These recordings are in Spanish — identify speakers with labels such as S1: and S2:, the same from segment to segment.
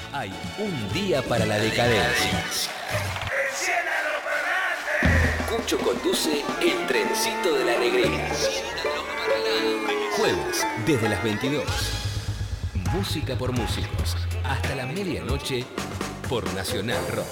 S1: Hay un día para la decadencia. Cucho conduce el trencito de la alegría. Jueves, desde las 22. Música por músicos. Hasta la medianoche por Nacional Rock.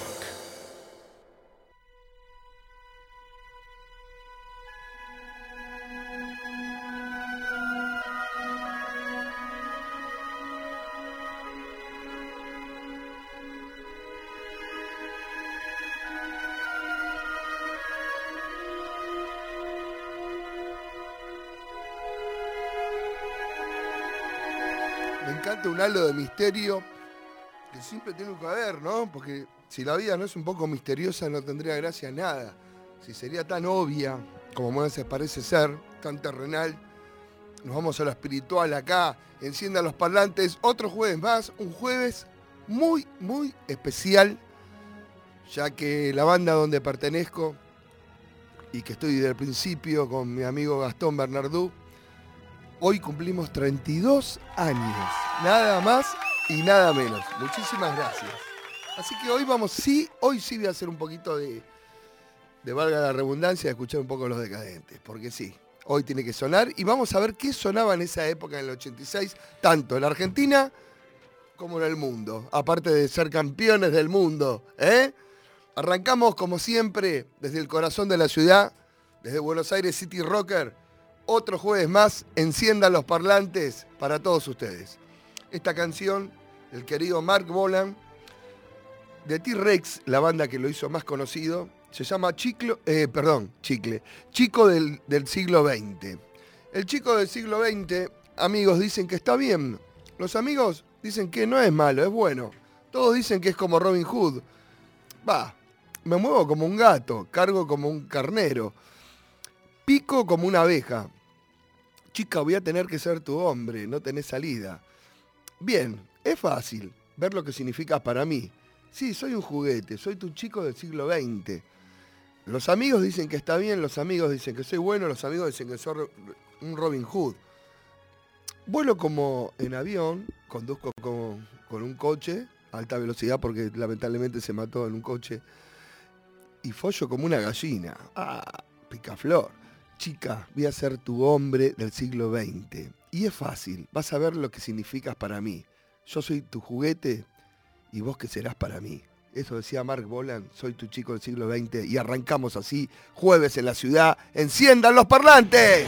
S2: Me encanta un halo de misterio que siempre tiene que haber, ¿no? Porque si la vida no es un poco misteriosa no tendría gracia nada. Si sería tan obvia como a veces parece ser, tan terrenal, nos vamos a lo espiritual acá, enciendan los parlantes, otro jueves más, un jueves muy, muy especial, ya que la banda donde pertenezco y que estoy desde el principio con mi amigo Gastón Bernardú, hoy cumplimos 32 años, nada más y nada menos. Muchísimas gracias. Así que hoy sí voy a hacer un poquito de valga la redundancia, de escuchar un poco Los Decadentes, porque sí, hoy tiene que sonar y vamos a ver qué sonaba en esa época, en el 86, tanto en la Argentina como en el mundo, aparte de ser campeones del mundo, ¿eh? Arrancamos como siempre desde el corazón de la ciudad, desde Buenos Aires City Rocker. Otro jueves más, enciendan los parlantes para todos ustedes. Esta canción, el querido Mark Bolan, de T-Rex, la banda que lo hizo más conocido, se llama Chicle, Chico del siglo XX. El chico del siglo XX, amigos dicen que está bien. Los amigos dicen que no es malo, es bueno. Todos dicen que es como Robin Hood. Me muevo como un gato, cargo como un carnero, pico como una abeja. Chica, voy a tener que ser tu hombre, no tenés salida. Bien, es fácil ver lo que significa para mí. Sí, soy un juguete, soy tu chico del siglo XX. Los amigos dicen que está bien, los amigos dicen que soy bueno, los amigos dicen que soy un Robin Hood. Vuelo como en avión, conduzco con un coche a alta velocidad porque lamentablemente se mató en un coche. Y follo como una gallina. Picaflor. Chica, voy a ser tu hombre del siglo XX. Y es fácil, vas a ver lo que significas para mí. Yo soy tu juguete y vos que serás para mí. Eso decía Mark Bolan, soy tu chico del siglo XX. Y arrancamos así, jueves en la ciudad. ¡Enciendan los parlantes!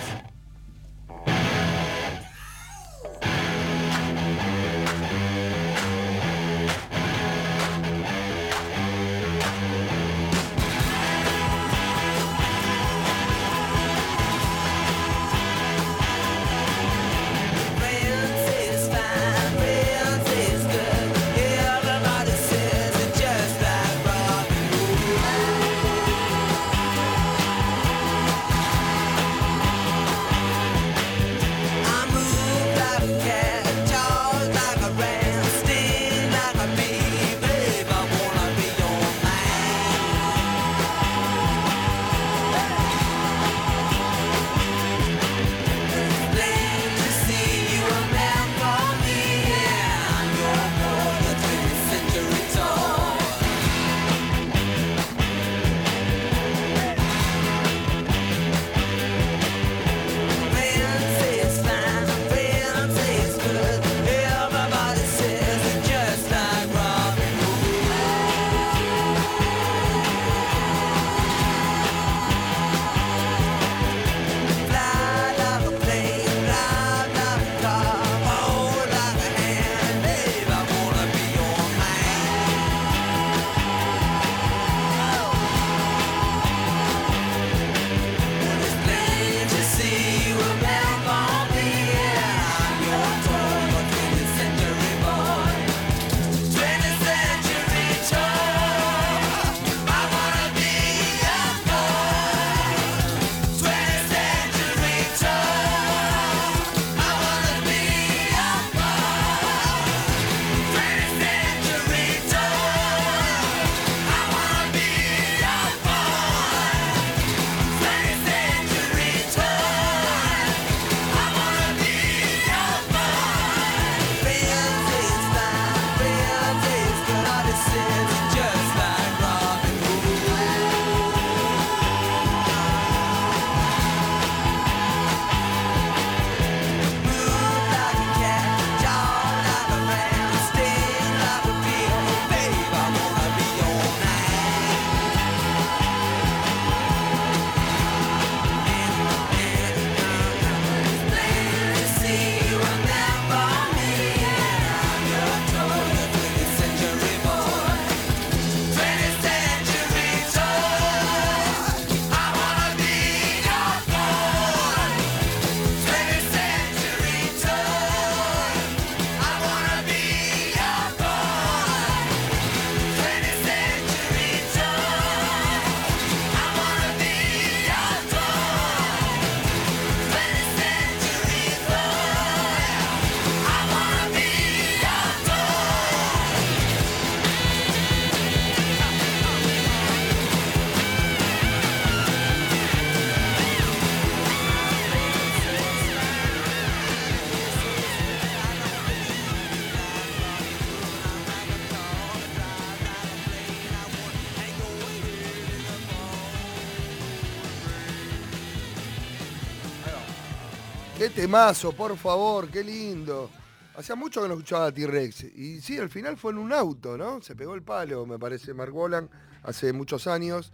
S2: Qué temazo, por favor, qué lindo. Hacía mucho que no escuchaba a T-Rex. Y sí, al final fue en un auto, ¿no? Se pegó el palo, me parece, Mark Bolan, hace muchos años.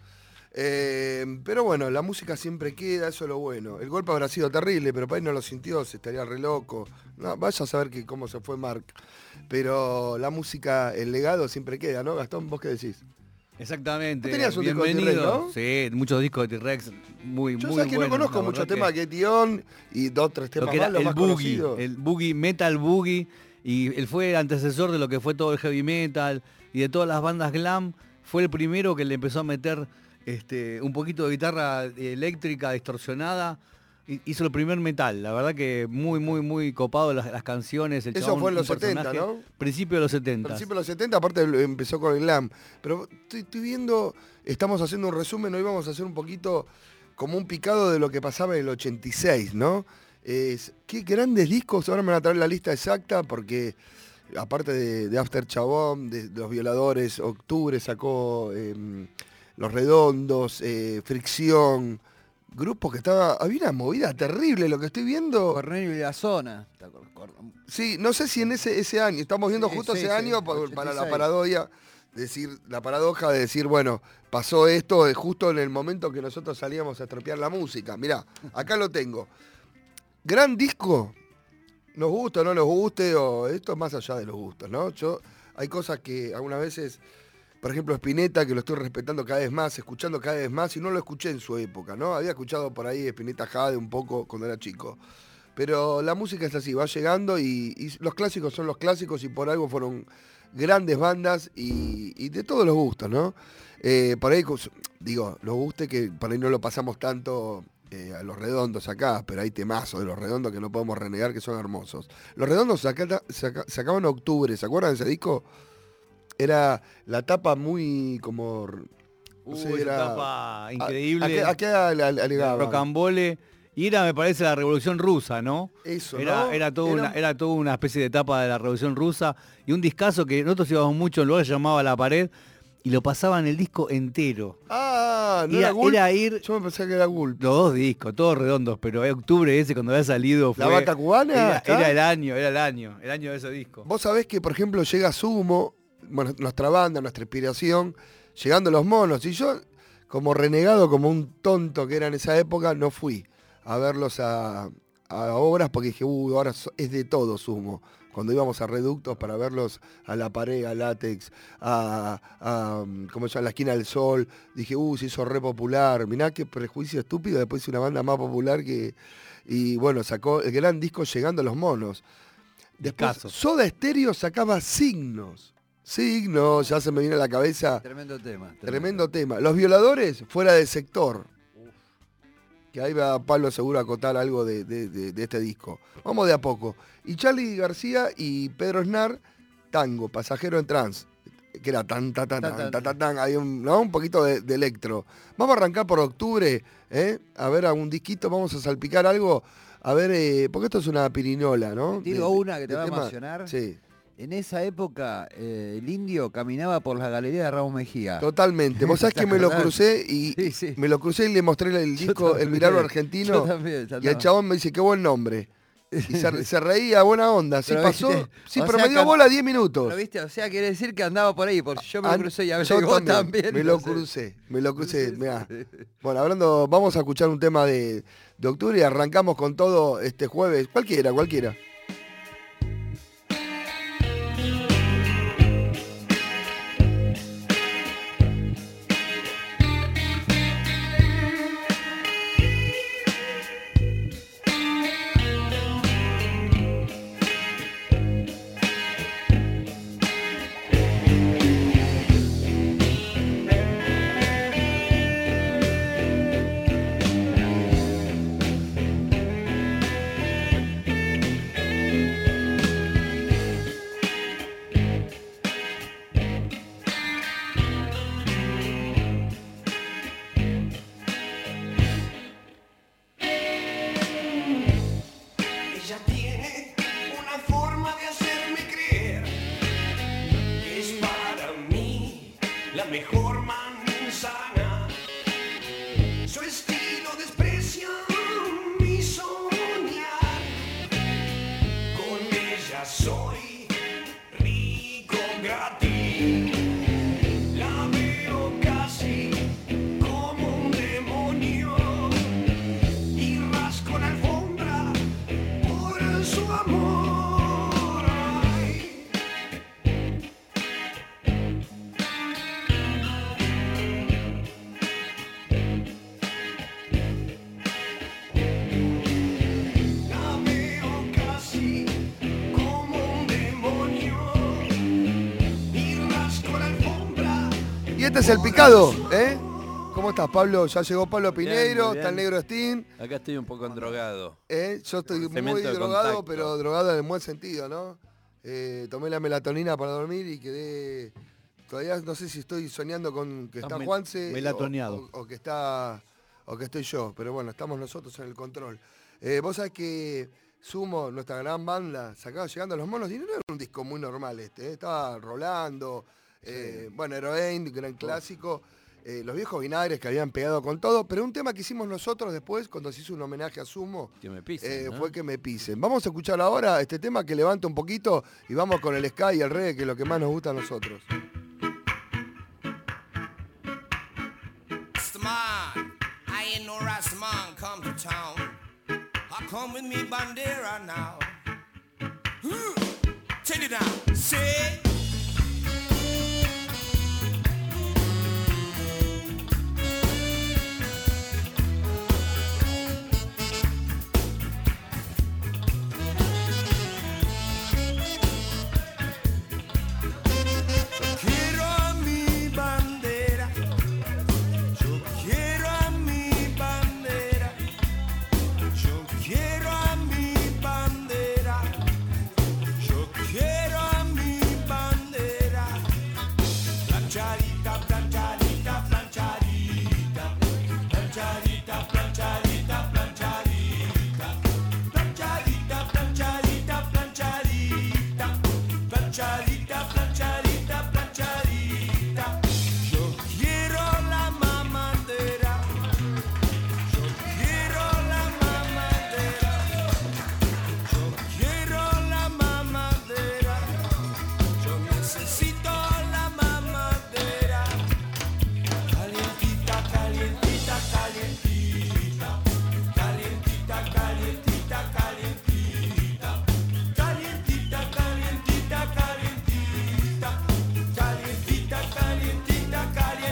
S2: Pero bueno, la música siempre queda, eso es lo bueno. El golpe habrá sido terrible, pero para él no lo sintió, se estaría re loco. No, vaya a saber cómo se fue Mark. Pero la música, el legado siempre queda, ¿no, Gastón? ¿Vos qué decís?
S3: Exactamente.
S2: ¿Vos tenías un disco de
S3: Bienvenido.
S2: T-Rex, no?
S3: Sí, muchos discos de T-Rex muy
S2: Yo
S3: muy
S2: sabes que
S3: buenos,
S2: no conozco
S3: la
S2: muchos
S3: verdad
S2: temas que Tion y 2, 3
S3: lo
S2: temas
S3: que era
S2: más, los
S3: el
S2: más
S3: boogie,
S2: conocidos.
S3: el boogie, metal boogie, y él fue el antecesor de lo que fue todo el heavy metal y de todas las bandas glam. Fue el primero que le empezó a meter un poquito de guitarra eléctrica distorsionada. Hizo el primer metal, la verdad que muy copado las canciones. El
S2: Eso
S3: chabón,
S2: fue en los
S3: un
S2: 70,
S3: personaje.
S2: ¿no?
S3: Principio de los 70.
S2: Principio de los 70, aparte empezó con el glam. Pero estoy viendo, estamos haciendo un resumen, hoy vamos a hacer un poquito como un picado de lo que pasaba en el 86, ¿no? Qué grandes discos, ahora me van a traer la lista exacta porque aparte de After Chabón, de Los Violadores, Octubre sacó Los Redondos, Fricción, grupos que había una movida terrible lo que estoy viendo.
S4: Cornelio y la Zona.
S2: Sí, no sé si en ese año, estamos viendo justo ese año para la paradoja, la paradoja de decir, bueno, pasó esto justo en el momento que nosotros salíamos a estropear la música. Mirá, acá lo tengo. Gran disco, nos gusta o no nos guste, o esto es más allá de los gustos, ¿no? Hay cosas que algunas veces, por ejemplo, Spinetta, que lo estoy respetando cada vez más, escuchando cada vez más, y no lo escuché en su época, ¿no? Había escuchado por ahí Spinetta Jade un poco cuando era chico. Pero la música es así, va llegando y los clásicos son los clásicos y por algo fueron grandes bandas y de todos los gustos, ¿no? Por ahí, digo, los gustos que por ahí no lo pasamos tanto a Los Redondos acá, pero hay temazos de Los Redondos que no podemos renegar que son hermosos. Los Redondos sacaban en octubre, ¿se acuerdan de ese disco? Era la tapa muy como... No sé,
S3: esa tapa increíble.
S2: ¿A qué alegaba?
S3: Rocambole. Y era, me parece, la Revolución Rusa, ¿no?
S2: Eso,
S3: era,
S2: ¿no?
S3: Era toda una especie de etapa de la Revolución Rusa y un discazo que nosotros íbamos mucho en lugar, se llamaba La Pared y lo pasaban el disco entero.
S2: Ah, no era Gulp.
S3: Era ir...
S2: Yo me pensé que era Gulp.
S3: Los dos discos, todos redondos, pero en octubre ese cuando había salido fue...
S2: ¿La Bata Cubana?
S3: Era el año de ese disco.
S2: Vos sabés que, por ejemplo, llega Sumo, bueno, nuestra banda, nuestra inspiración, llegando Los Monos, y yo, como renegado, como un tonto que era en esa época, no fui a verlos a obras porque dije, ahora es de todo Sumo. Cuando íbamos a Reductos para verlos a La Pared, a Látex, ¿cómo se llama? La Esquina del Sol, dije, se hizo re popular. Mirá qué prejuicio estúpido, después hizo una banda más popular que... Y bueno, sacó el gran disco Llegando a Los Monos. Después Soda Stereo sacaba Signos. Signos, ya se me viene a la cabeza.
S4: Tremendo tema.
S2: Tremendo tema. Los Violadores, Fuera de Sector. Que ahí va Pablo seguro a acotar algo de este disco. Vamos de a poco. Y Charly García y Pedro Aznar, Tango, Pasajero en Trans. Que era tan. Hay un poquito de electro. Vamos a arrancar por octubre, a ver algún disquito, vamos a salpicar algo. A ver, porque esto es una pirinola, ¿no?
S4: Digo una que te va a
S2: tema.
S4: emocionar.
S2: Sí.
S4: En esa época, el Indio caminaba por la galería de Ramos Mejía.
S2: Totalmente. Vos sabés que me lo crucé y
S4: Sí.
S2: me lo crucé y le mostré el disco El Milagro Argentino.
S4: Yo también.
S2: Y el chabón me dice, qué buen nombre. Y se reía, buena onda. Sí,
S4: Pero
S2: pasó.
S4: viste,
S2: Sí,
S4: o
S2: pero
S4: sea,
S2: me dio bola 10 minutos.
S4: ¿Lo viste? O sea, quiere decir que andaba por ahí, porque yo me lo crucé y a
S2: Yo
S4: veces vos también.
S2: Me lo crucé. Mirá. Bueno, hablando, vamos a escuchar un tema de octubre y arrancamos con todo este jueves. Cualquiera.
S5: Su estilo desprecia mi soñar. venga a ti. La veo casi como un demonio y rasco la alfombra por su amor. Ay. La veo casi como un demonio y rasco la alfombra.
S2: Y este es el picado, ¿eh? ¿Cómo estás, Pablo? Ya llegó Pablo
S6: Bien,
S2: Pineiro,
S6: muy
S2: está el
S6: bien.
S2: negro Steam.
S6: Acá estoy un poco endrogado.
S2: Yo estoy muy
S6: Cemento de
S2: drogado,
S6: contacto.
S2: pero drogado en el buen sentido, ¿no? Tomé la melatonina para dormir y quedé... Todavía no sé si estoy soñando con que está
S3: Estás
S2: Juanse
S3: melatoneado.
S2: o que estoy yo, pero bueno, estamos nosotros en el control. Vos sabés que Sumo, nuestra gran banda, sacaba Llegando a los Monos, y no era un disco muy normal estaba Rolando, bueno, Heroin, gran clásico, los viejos vinagres que habían pegado con todo, pero un tema que hicimos nosotros después, cuando se hizo un homenaje a Sumo,
S6: Que me pisen, ¿no?
S2: fue Que me pisen. Vamos a escuchar ahora este tema que levanta un poquito y vamos con el ska y el reggae, que es lo que más nos gusta a nosotros.
S5: Man, I ain't no Rastaman come to town. I come with me bandera now. Take it down. Say. Quiero a mi bandera. Yo quiero a mi bandera. Yo quiero a mi bandera. Yo quiero a mi bandera. Planchadita, planchadita, planchadita. Planchadita, planchadita, planchadita. Planchadita, planchadita, planchadita. Planchadita, planchadita, planchadita. Yo quiero la mamadera. Yo quiero la mamadera. Yo quiero la mamadera. Yo necesito la mamadera. Calientita, calientita, calientita. Calientita, calientita, calientita. Calientita, calientita, calientita. Calientita, calientita,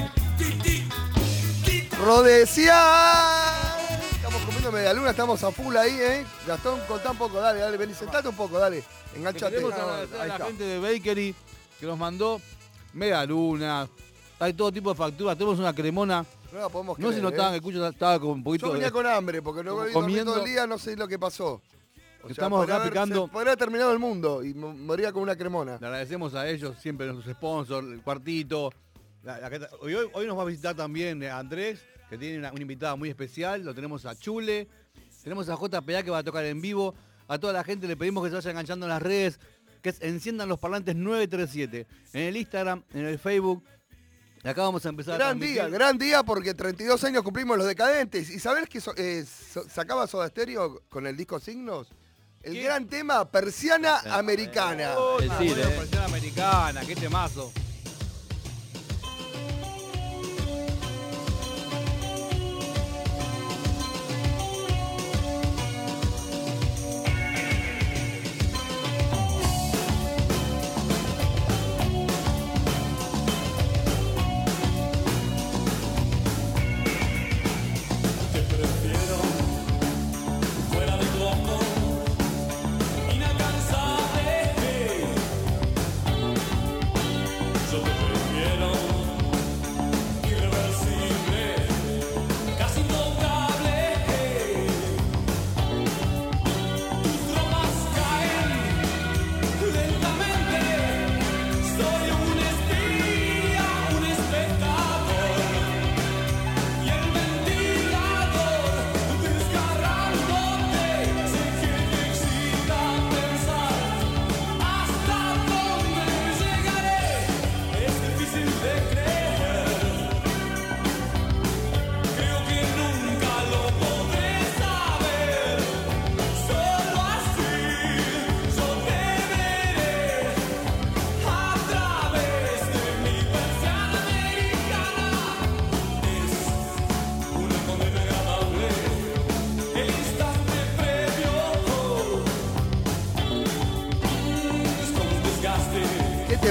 S5: calientita.
S2: ¡Rodeciar! Estamos comiendo media luna, estamos a full ahí, ¿eh? Gastón, contá un poco, dale, vení, sentate un poco, dale. Enganchate.
S3: Queremos agradecer a la gente de Bakery que nos mandó media luna. Hay todo tipo de facturas. Tenemos una cremona.
S2: No la podemos
S3: No sé si
S2: creer,
S3: notaban, escucho, estaba con un poquito
S2: Yo venía
S3: de...
S2: con hambre, porque no dormí
S3: comiendo.
S2: todo el día, no sé lo que pasó.
S3: Estamos
S2: podría
S3: acá picando.
S2: podría haber terminado el mundo y moría con una cremona.
S3: Le agradecemos a ellos, siempre a sus sponsors, el cuartito. Hoy nos va a visitar también Andrés, que tiene una invitada muy especial. Lo tenemos a Chule. Tenemos a JPA, que va a tocar en vivo. A toda la gente le pedimos que se vaya enganchando en las redes, que es Enciendan los Parlantes 937. En el Instagram, en el Facebook. Y acá vamos a empezar a transmitir.
S2: Gran día, porque 32 años cumplimos Los Decadentes. ¿Y sabés que sacaba Soda Stereo con el disco Signos? El
S3: ¿Qué?
S2: gran tema, Persiana Americana.
S3: Oh,
S6: El
S3: una
S6: Cid,
S3: buena
S6: ¿eh?
S3: versión americana, qué temazo.
S5: Te prefiero fuera de tu amor, inalcanzable.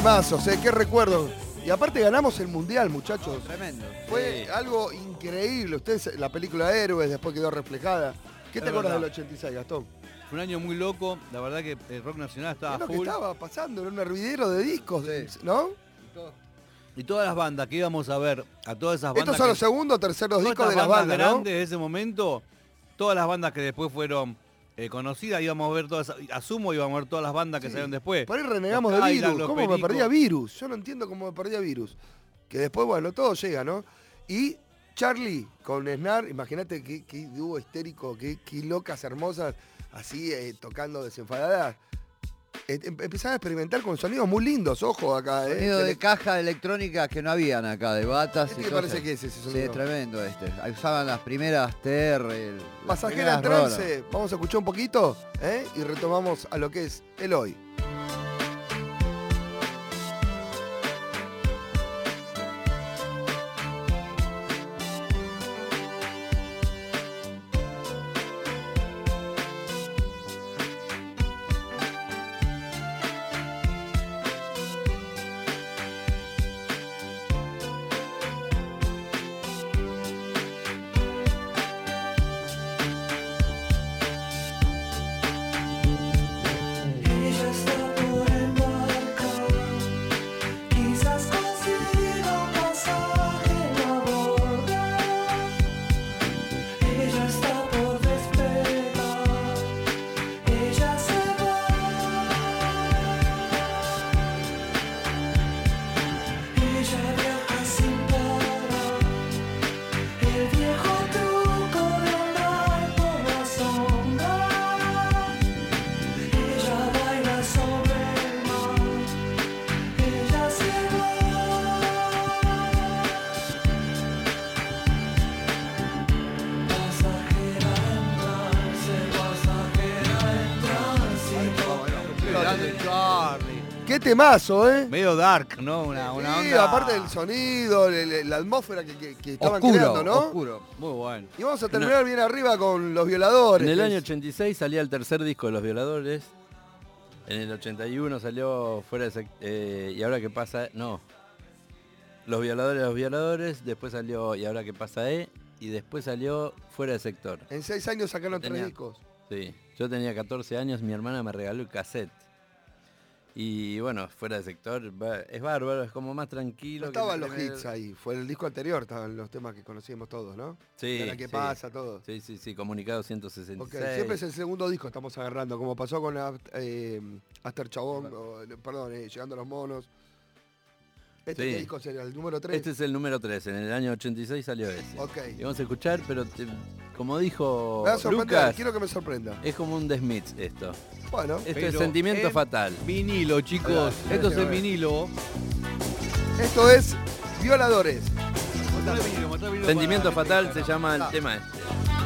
S2: temazos, qué recuerdo. Y aparte ganamos el Mundial, muchachos.
S4: Tremendo.
S2: Fue algo increíble. Ustedes, la película Héroes después quedó reflejada. ¿Qué te
S3: Es
S2: acuerdas
S3: verdad.
S2: del 86, Gastón?
S3: Fue un año muy loco, la verdad que el rock nacional
S2: ¿Qué
S3: estaba
S2: es lo que
S3: full.
S2: estaba pasando? Era un hervidero de discos, ¿no?
S3: Y todas las bandas que íbamos a ver, a todas esas bandas
S2: Estos son
S3: que-
S2: los segundos o terceros
S3: todas
S2: discos de
S3: estas
S2: las bandas, ¿no?
S3: grandes de ese momento, todas las bandas que después fueron conocidas, íbamos a ver todas, asumo íbamos a ver todas las bandas que
S2: Sí.
S3: salieron después.
S2: Por ahí renegamos
S3: Los
S2: de
S3: Cadillac,
S2: Virus.
S3: los
S2: ¿Cómo me
S3: Pericos.
S2: perdía Virus? Yo no entiendo cómo me perdía Virus. Que después, bueno, todo llega, ¿no? Y Charlie con Snar, imagínate qué dúo histérico, qué locas hermosas, así tocando desenfadadas. Empezaban a experimentar con sonidos muy lindos, ojo acá,
S4: Sonido de caja electrónica que no habían acá, de batas
S2: ¿Qué
S4: y
S2: te
S4: todo
S2: parece
S4: eso.
S2: que es ese
S4: Sí,
S2: sonido?
S4: tremendo este. Ahí usaban las primeras TR. las
S2: Pasajera en
S4: primeras Roland.
S2: trance, vamos a escuchar un poquito y retomamos a lo que es el hoy.
S7: Ella está por embarcar, quizás consiga un pasaje a abordar. Ella está por despegar, ella se va. Ella viaja sin parar, el viejo truco de andar por la sombra. Ella baila sobre el mar, ella se va. Pasajera en trance, pasajera en tránsito.
S3: Grande Charlie.
S2: ¡Qué temazo,
S3: Medio dark, ¿no? Una
S2: Sí,
S3: onda.
S2: aparte del sonido, la atmósfera que estaban
S4: Oscuro,
S2: creando, ¿no?
S4: oscuro.
S3: Muy bueno.
S2: Y vamos a terminar bien arriba con Los Violadores.
S6: En el
S2: que
S6: año
S2: es-
S6: 86 salía el tercer disco de Los Violadores. En el 81 salió Fuera de ¿Y ahora qué pasa? No. Los Violadores. Después salió ¿Y ahora qué pasa? Y después salió Fuera de Sector.
S2: En 6 años sacaron 3
S6: Tenía-
S2: discos.
S6: Sí. Yo tenía 14 años, mi hermana me regaló el cassette. Y bueno, Fuera de Sector es bárbaro, es como más tranquilo.
S2: No
S6: que
S2: estaban
S6: el
S2: los
S6: primer-
S2: hits ahí. Fue el disco anterior, estaban los temas que conocíamos todos, ¿no?
S6: Sí.
S2: De la que
S6: sí.
S2: pasa, todo.
S6: Sí, Comunicado 166.
S2: Ok, siempre es el segundo disco estamos agarrando, como pasó con Aster Chabón, perdón, Llegando a los Monos. Este
S6: Sí.
S2: ¿qué disco sería el número 3.
S6: Este es el número 3, en el año 86 salió ese.
S2: Ok.
S6: Y vamos a escuchar, pero como dijo
S2: Me va a sorprender,
S6: Lucas,
S2: quiero que me sorprenda.
S6: es como un The Smiths esto.
S2: Bueno,
S6: Esto es
S3: Pero
S6: Sentimiento
S3: en
S6: Fatal.
S3: Vinilo, chicos.
S2: Ahí va,
S3: Esto es
S2: ahí
S3: el
S2: va.
S3: vinilo.
S2: esto es Violadores.
S3: Mostrá el vinilo, mostrá el vinilo
S6: Sentimiento
S3: para la gente
S6: Fatal
S3: que
S6: se llama el
S2: Ah.
S6: tema este.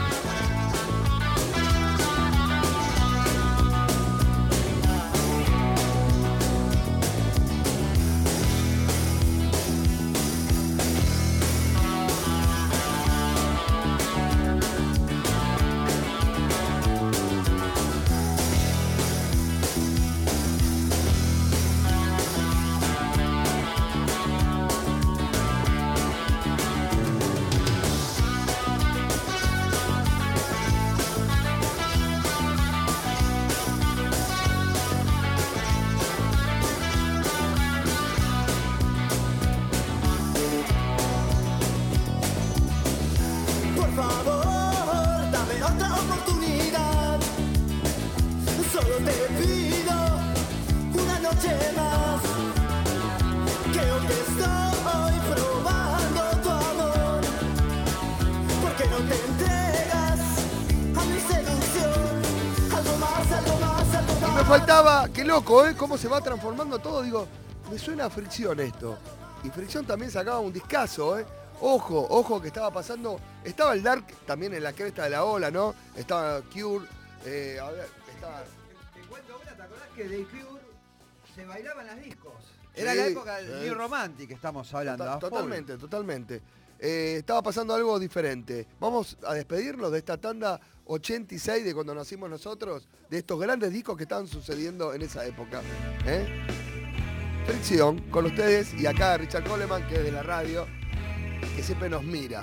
S7: Por favor, dame otra oportunidad. Solo te pido una noche más. Creo que estoy probando tu amor. ¿Por qué no te entregas a mi seducción? Algo más, algo más, algo más.
S2: Y me faltaba, qué loco, ¿eh? Cómo se va transformando todo. Digo, me suena a Fricción esto. Y Fricción también sacaba un discazo, ¿eh? Ojo, ojo que estaba pasando. Estaba el Dark también en la cresta de la ola, ¿no? Estaba Cure. A ver, estaba.
S4: Te encuentro una, ¿te acordás que de Cure se bailaban las discos? Era
S2: Sí,
S4: la época del New Romantic que estamos hablando. a full.
S2: Totalmente, totalmente. Estaba pasando algo diferente. Vamos a despedirnos de esta tanda 86 de cuando nacimos nosotros, de estos grandes discos que estaban sucediendo en esa época. ¿Eh? Fricción con ustedes y acá Richard Coleman, que es de la radio, que siempre nos mira.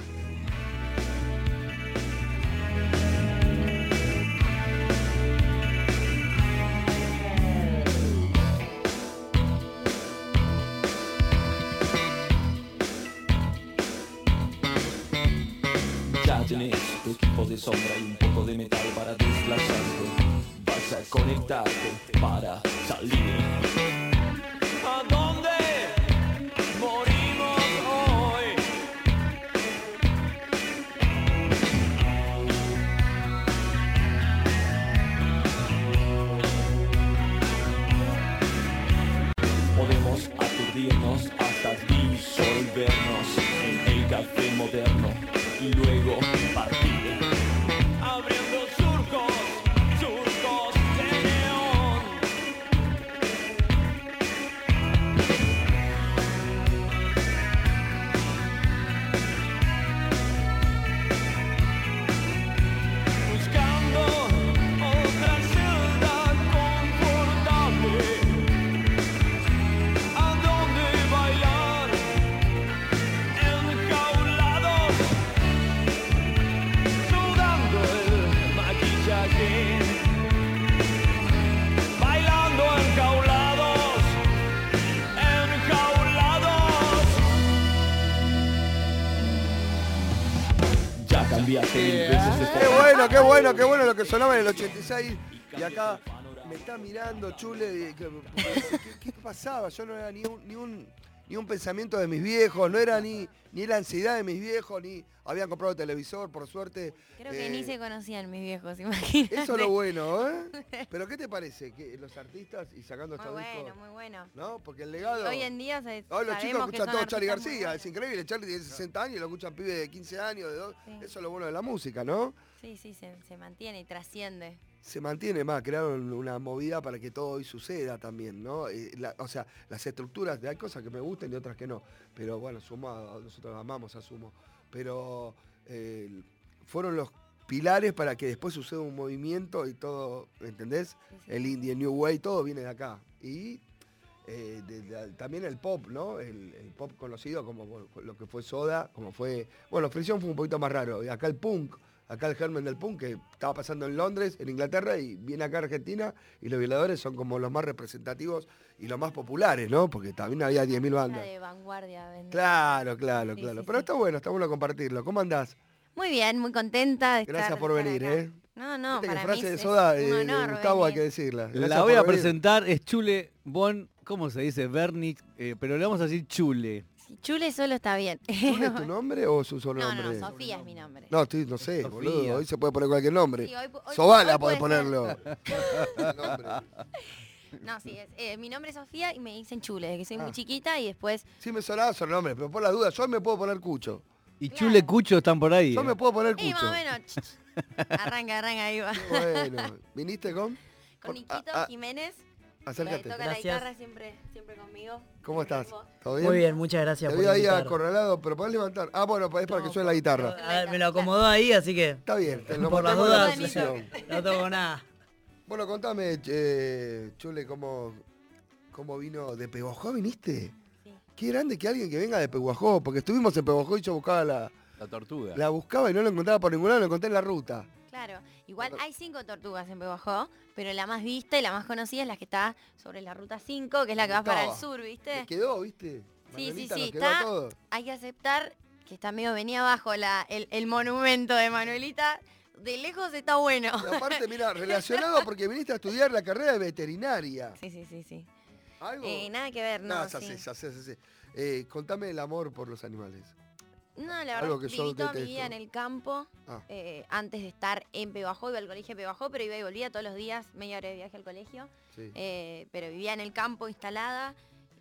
S8: Ya tenés tu equipo de sombra y un poco de metal para desplazarte. Vas a conectarte para salir. ¿A dónde morimos hoy? Podemos aturdirnos hasta disolvernos en el café moderno y luego partir, abriendo surcos, surcos de neón. Buscando otra celda confortable, a donde bailar enjaulados, sudando el maquillaje, bailando enjaulados, enjaulados. Ya cambiaste mil veces de
S2: Qué bueno, qué bueno, qué bueno lo que sonaba en el 86. Y acá me está mirando Chule. ¿Qué pasaba? Yo no era ni un pensamiento de mis viejos, no era ni la ansiedad de mis viejos, ni habían comprado televisor, por suerte.
S9: Creo que ni se conocían mis viejos, imagínate.
S2: Eso es lo bueno, ¿eh? Pero ¿qué te parece? Que los artistas y sacando
S9: Muy
S2: estos
S9: bueno,
S2: discos,
S9: muy bueno.
S2: ¿no? Porque el legado...
S9: Hoy en día
S2: Hoy los
S9: sabemos
S2: chicos
S9: que
S2: escuchan
S9: son
S2: todo Charly
S9: artistas muy
S2: García,
S9: buenos.
S2: es increíble. Charly tiene 60 años y lo escuchan pibes de 15 años, de 2.
S9: Sí.
S2: Eso es lo bueno de la música, ¿no?
S9: Sí, sí, se mantiene y trasciende.
S2: Se mantiene más, crearon una movida para que todo hoy suceda también, ¿no? O sea, las estructuras, hay cosas que me gustan y otras que no. Pero bueno, nosotros amamos a Sumo. Pero fueron los pilares para que después suceda un movimiento y todo, ¿entendés?
S9: Sí, sí.
S2: El indie, el new way, todo viene de acá. Y también el pop, ¿no? El pop conocido como lo que fue Soda, como fue... Bueno, Fricción fue un poquito más raro. Y acá el punk, acá el germen del punk, que estaba pasando en Londres, en Inglaterra, y viene acá a Argentina, y Los Violadores son como los más representativos y los más populares, ¿no? Porque también había 10.000 bandas.
S9: De vanguardia.
S2: Claro.
S9: Sí,
S2: Pero
S9: sí,
S2: está bueno compartirlo. ¿Cómo andás?
S9: Muy bien, muy contenta de
S2: Gracias
S9: estar
S2: por venir,
S9: acá.
S2: ¿eh?
S9: No,
S2: Viste que
S9: para
S2: frase
S9: mí
S2: de
S9: es
S2: Soda,
S9: un
S2: de
S9: honor
S2: Gustavo, hay
S9: venir.
S2: que decirla. Gracias
S3: La voy
S2: por
S3: a
S2: venir.
S3: presentar, es Chule Bon, ¿cómo se dice? Bernick, pero le vamos a decir Chule.
S9: Si Chule solo está bien.
S2: ¿Chule es tu nombre o su
S9: No,
S2: sobrenombre?
S9: no, Sofía es mi nombre.
S2: No, no sé,
S3: Sofía.
S2: boludo. Hoy se puede poner cualquier nombre.
S9: Sí, hoy
S2: Sobala
S9: puede
S2: podés
S9: ser.
S2: ponerlo. El nombre.
S9: No, sí, mi nombre es Sofía y me dicen Chule, desde que soy muy chiquita y después...
S2: Sí me sonaba sobrenombre, pero por la duda, yo me puedo poner Cucho.
S3: Y
S9: Claro.
S3: Chule Cucho están por ahí.
S2: Yo me puedo poner
S9: Y más
S2: Cucho.
S9: o menos... Arranca, ahí va.
S2: Bueno, ¿viniste con?
S9: Con Niquito Jiménez, que
S2: Acércate.
S9: toca la
S10: Gracias.
S9: guitarra siempre conmigo.
S2: ¿Cómo estás?
S9: Vos.
S2: ¿Todo bien?
S10: Muy bien, muchas gracias
S2: Te
S10: por
S2: veo ahí
S10: invitar.
S2: acorralado, pero podés levantar. Ah, bueno, es para que suene la guitarra.
S10: A ver, me lo acomodó ahí, así que
S2: Está bien, te lo
S10: por las
S2: mantengo en la
S10: dudas
S2: posición.
S10: no toco nada.
S2: Bueno, contame, Chule, ¿cómo vino de Peguajó? ¿Viniste?
S9: Sí.
S2: Qué grande que alguien que venga de Peguajó, porque estuvimos en Peguajó y yo buscaba
S6: La tortuga.
S2: la buscaba y no la encontraba por ningún lado, la encontré en la ruta.
S9: Claro, igual hay 5 tortugas en Peguajó, pero la más vista y la más conocida es la que está sobre la ruta 5, que es la que va para el
S2: Estaba.
S9: sur,
S2: Me
S9: ¿viste?
S2: quedó, ¿viste?
S9: Sí,
S2: Manuelita,
S9: sí,
S2: nos
S9: sí,
S2: quedó
S9: está-
S2: todo.
S9: Hay que aceptar que está medio venía abajo el monumento de Manuelita. De lejos está bueno.
S2: Y aparte, mira, relacionado porque viniste a estudiar la carrera de veterinaria.
S9: Sí, sí, sí, sí.
S2: ¿Algo?
S9: Nada que ver, no,
S2: No,
S9: sí.
S2: ya sé. Contame el amor por los animales.
S9: No, la
S2: Algo
S9: verdad,
S2: que yo
S9: viví toda mi
S2: detesto.
S9: vida en el campo.
S2: Ah.
S9: Antes de estar en Peguajó, iba al colegio de Peguajó, pero iba y volvía todos los días, media hora de viaje al colegio.
S2: Sí.
S9: Pero vivía en el campo instalada.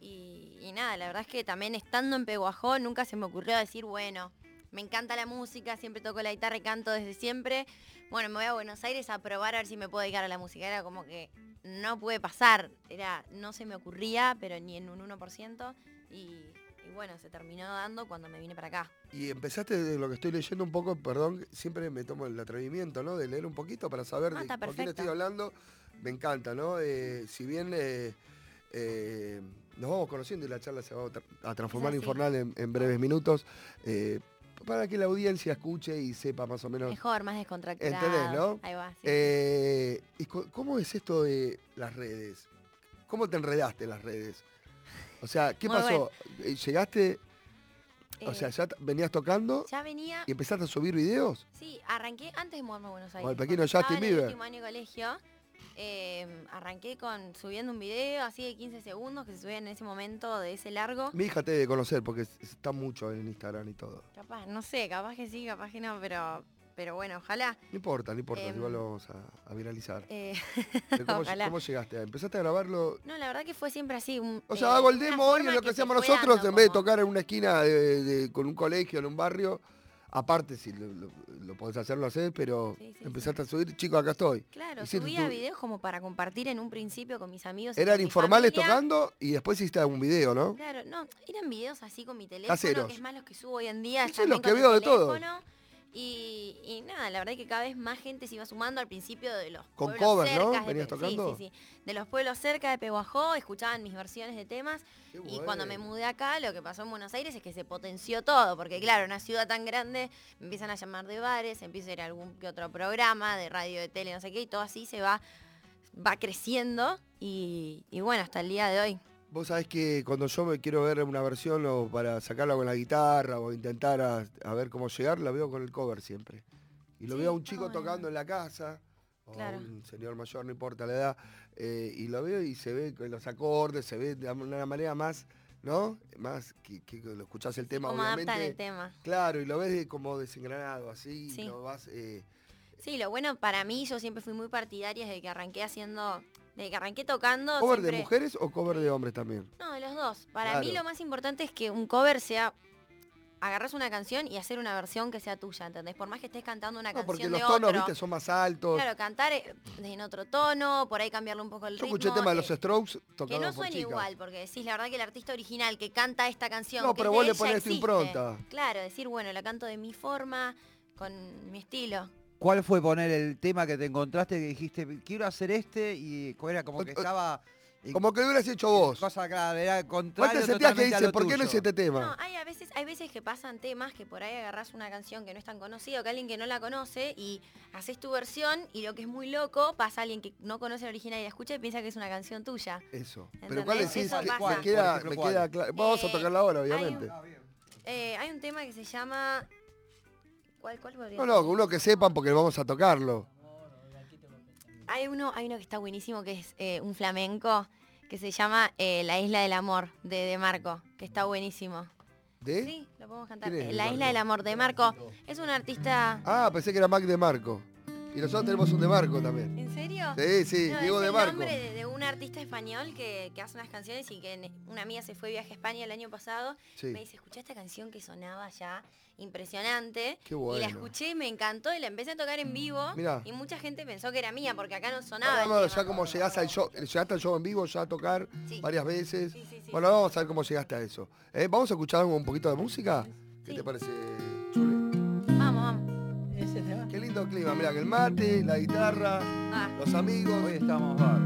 S9: Y nada, la verdad es que también estando en Peguajó nunca se me ocurrió decir, bueno, me encanta la música, siempre toco la guitarra y canto desde siempre. Bueno, me voy a Buenos Aires a probar a ver si me puedo dedicar a la música. Era como que no puede pasar. No se me ocurría, pero ni en un 1%. Y bueno, se terminó dando cuando me vine para acá.
S2: Y empezaste de lo que estoy leyendo un poco, perdón, siempre me tomo el atrevimiento, ¿no? De leer un poquito para saber
S9: No,
S2: de
S9: está
S2: por quién
S9: perfecto.
S2: estoy hablando. Me encanta, ¿no? Si bien nos vamos conociendo y la charla se va a transformar
S9: Es así.
S2: informal en breves minutos. Para que la audiencia escuche y sepa más o menos.
S9: Mejor, más descontracturado.
S2: ¿Entendés, no?
S9: Ahí va, sí.
S2: ¿Y cómo es esto de las redes? ¿Cómo te enredaste en las redes? O sea, ¿qué
S9: Muy
S2: pasó? ¿Llegaste, o sea,
S9: Eh,
S2: ya venías tocando
S9: Ya venía...
S2: y empezaste a subir videos?
S9: Sí, arranqué antes de mudarme a Buenos Aires.
S2: el pequeño
S9: Cuando estaba
S2: Justin
S9: en el
S2: Bieber.
S9: último año de colegio, arranqué subiendo un video así de 15 segundos que se subía en ese momento de ese largo.
S2: Mi hija te debe conocer porque está mucho en Instagram y todo.
S9: Capaz, no sé, capaz que sí, capaz que no, pero bueno, ojalá.
S2: No importa,
S9: Em,
S2: igual lo vamos a viralizar.
S9: Eh,
S2: Pero
S9: ojalá.
S2: ¿Cómo llegaste? ¿Empezaste a grabarlo?
S9: No, la verdad que fue siempre así.
S2: O sea, hago el
S9: una
S2: demo hoy en
S9: forma
S2: lo que
S9: se
S2: hacíamos
S9: fue
S2: nosotros,
S9: dando
S2: en vez de
S9: como-
S2: tocar en una esquina con un colegio, en un barrio. Aparte, si lo podés hacer, lo haces, pero
S9: Sí, sí,
S2: empezaste a subir, chicos, acá estoy.
S9: Claro,
S2: Hiciste
S9: subía
S2: tu-
S9: videos como para compartir en un principio con mis amigos. y
S2: Eran
S9: con mi
S2: informales
S9: familia.
S2: tocando y después hiciste algún video, ¿no?
S9: Claro, no, eran videos así con mi teléfono,
S2: Caseros.
S9: que es más los que subo hoy en día.
S2: Eso es lo
S9: también
S2: que
S9: con el
S2: veo de todo.
S9: teléfono. Y nada, la verdad que cada vez más gente se iba sumando al principio de los
S2: Con
S9: pueblos
S2: covers, ¿no?
S9: cercas de
S2: ¿Venías
S9: Pe-
S2: tocando?
S9: Sí. De los pueblos cerca de Pehuajó, escuchaban mis versiones de temas.
S2: Qué
S9: Y cuando me
S2: bueno.
S9: mudé acá, lo que pasó en Buenos Aires es que se potenció todo. Porque claro, una ciudad tan grande, me empiezan a llamar de bares, empieza a ir a algún que otro programa, de radio, de tele, no sé qué, y todo así se va creciendo. Y bueno, hasta el día de hoy.
S2: Vos sabés que cuando yo me quiero ver una versión o para sacarla con la guitarra o intentar a ver cómo llegar, la veo con el cover siempre. Y lo
S9: Sí,
S2: veo a un
S9: está
S2: chico
S9: bueno.
S2: tocando en la casa, o
S9: Claro.
S2: a un señor mayor, no importa la edad, y lo veo y se ve con los acordes, se ve de una manera más, ¿no? Más que lo escuchás el tema,
S9: Cómo adaptan
S2: obviamente.
S9: el tema.
S2: Claro, y lo ves como desengranado, así,
S9: Sí.
S2: lo vas...
S9: Sí, lo bueno para mí, yo siempre fui muy partidaria desde que arranqué tocando.
S2: ¿Cover
S9: siempre...
S2: de mujeres o cover de hombres también?
S9: No, de los dos. Para
S2: Claro.
S9: mí lo más importante es que un cover sea agarras una canción y hacer una versión que sea tuya, ¿entendés? Por más que estés cantando una
S2: No, porque
S9: canción
S2: los
S9: de
S2: tonos,
S9: otro.
S2: viste, son más altos.
S9: Claro, cantar en otro tono, por ahí cambiarle un poco el
S2: Yo
S9: ritmo.
S2: escuché el tema de los Strokes
S9: que
S2: tocado
S9: no
S2: por
S9: suene
S2: chicas.
S9: igual, porque decís la verdad que el artista original que canta esta canción.
S2: No,
S9: que
S2: pero
S9: es
S2: vos
S9: de
S2: le
S9: él, ya
S2: ponés tu
S9: existe.
S2: impronta.
S9: Claro, decir, bueno, la canto de mi forma, con mi estilo.
S4: ¿Cuál fue poner el tema que te encontraste que dijiste, quiero hacer este? Y era como que estaba...
S2: Como que lo hubieras hecho vos.
S4: Cosa clara, era
S2: ¿Cuál
S4: contrario
S2: te sentías que
S4: totalmente a
S2: dice,
S4: lo
S2: por qué no
S4: tuyo?
S2: hice este
S9: No,
S2: tema?
S9: hay veces que pasan temas que por ahí agarrás una canción que no es tan conocida o que alguien que no la conoce y haces tu versión y lo que es muy loco, pasa alguien que no conoce el original y la escucha y piensa que es una canción tuya.
S2: Eso. Pero
S9: ¿Entendés?
S2: ¿cuál decís?
S9: Eso pasa.
S2: Me queda,
S4: Por ejemplo,
S2: me
S4: ¿cuál?
S2: queda claro. Vamos a tocarla ahora, obviamente.
S9: Hay un tema que se llama... ¿Cuál podría
S2: No,
S9: ser?
S2: no, uno que sepan porque vamos a tocarlo.
S9: Hay uno que está buenísimo, que es un flamenco, que se llama La Isla del Amor, de Marco, que está buenísimo.
S2: ¿De?
S9: Sí, lo podemos cantar.
S2: ¿Quién es
S9: La
S2: Marco?
S9: Isla del Amor, de Marco. Es un artista...
S2: Ah, pensé que era Mac de Marco. Y nosotros tenemos un de Marco también.
S9: ¿En serio?
S2: Sí, sí,
S9: No,
S2: Diego
S9: es
S2: de
S9: el
S2: Marco.
S9: nombre de un artista español que hace unas canciones y que una amiga se fue de viaje a España el año pasado.
S2: Sí.
S9: Me dice, escuché esta canción que sonaba ya impresionante.
S2: Qué
S9: Y la
S2: bueno.
S9: escuché y me encantó y la empecé a tocar en vivo.
S2: Mirá.
S9: Y mucha gente pensó que era mía porque acá no sonaba.
S2: Ahora,
S9: el
S2: ya
S9: tema.
S2: como llegaste al show, llegaste al show en vivo, ya a tocar
S9: Sí.
S2: varias veces.
S9: Sí, sí, sí.
S2: Bueno, vamos a ver cómo llegaste a eso. ¿Vamos a escuchar un poquito de música? ¿Qué
S9: Sí.
S2: te parece, Chule?
S9: Vamos.
S10: Ese tema.
S2: Qué lindo clima, mira, que el mate, la guitarra,
S9: Ah.
S2: los amigos.
S4: Hoy estamos bárbaros.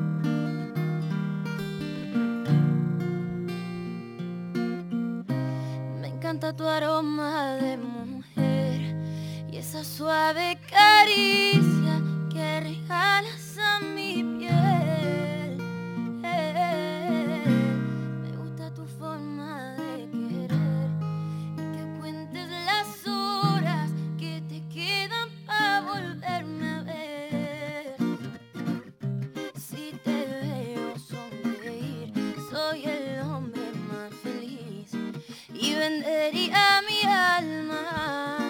S9: Me encanta tu aroma de mujer y esa suave caricia que regalas a mi piel. Me gusta tu forma de querer y que cuentes las horas que te quedan para volverme a ver. Si te veo sonreír, soy el hombre más feliz y vendería mi alma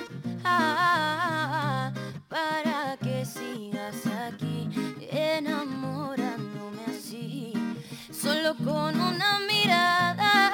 S9: para que sigas aquí enamorándome así, solo con una mirada.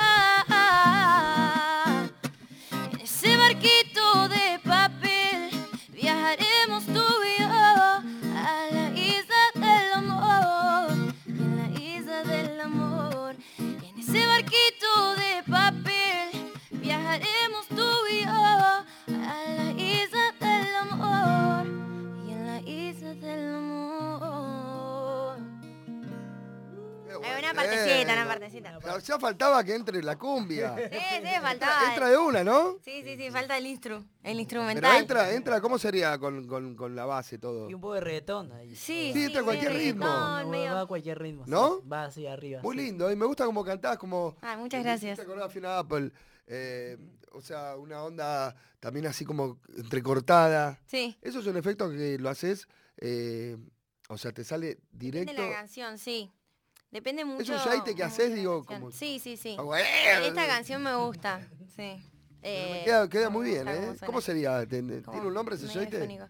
S9: En ese barquito de papel viajaremos tú y yo a la isla del amor, en la isla del amor. En ese barquito de papel viajaremos tú y yo a la isla del amor, y en la isla del amor.
S2: Qué
S9: Hay
S2: bueno.
S9: una partecita, una partecita.
S2: Ya faltaba que entre la cumbia.
S9: Sí, faltaba.
S2: Entra de una, ¿no?
S9: Sí, falta el
S2: Pero
S9: instrumental.
S2: entra, ¿cómo sería con la base todo?
S10: Y un poco de reggaetón ahí.
S9: Sí,
S2: entra cualquier ritmo.
S10: Va a cualquier ritmo.
S2: ¿No?
S10: Sí. Va así arriba.
S2: Muy
S10: sí.
S2: lindo, y me gusta como cantás, como...
S9: Muchas gracias.
S2: ¿Te acordás de Fiona Apple? O sea, una onda también así como entrecortada.
S9: Sí.
S2: Eso es un efecto que lo haces, o sea, te sale directo.
S9: Depende de la canción, sí. Depende mucho.
S2: Es un shaite que haces,
S9: mucho de la
S2: digo,
S9: canción.
S2: como...
S9: Sí.
S2: Ah, bueno.
S9: Esta canción me gusta, sí.
S2: Queda muy bien,
S9: me gusta
S2: ¿eh?
S9: cómo suena.
S2: ¿Cómo sería? ¿Tiene
S9: Como
S2: un nombre ese
S9: medio
S2: shaite?
S9: difónico.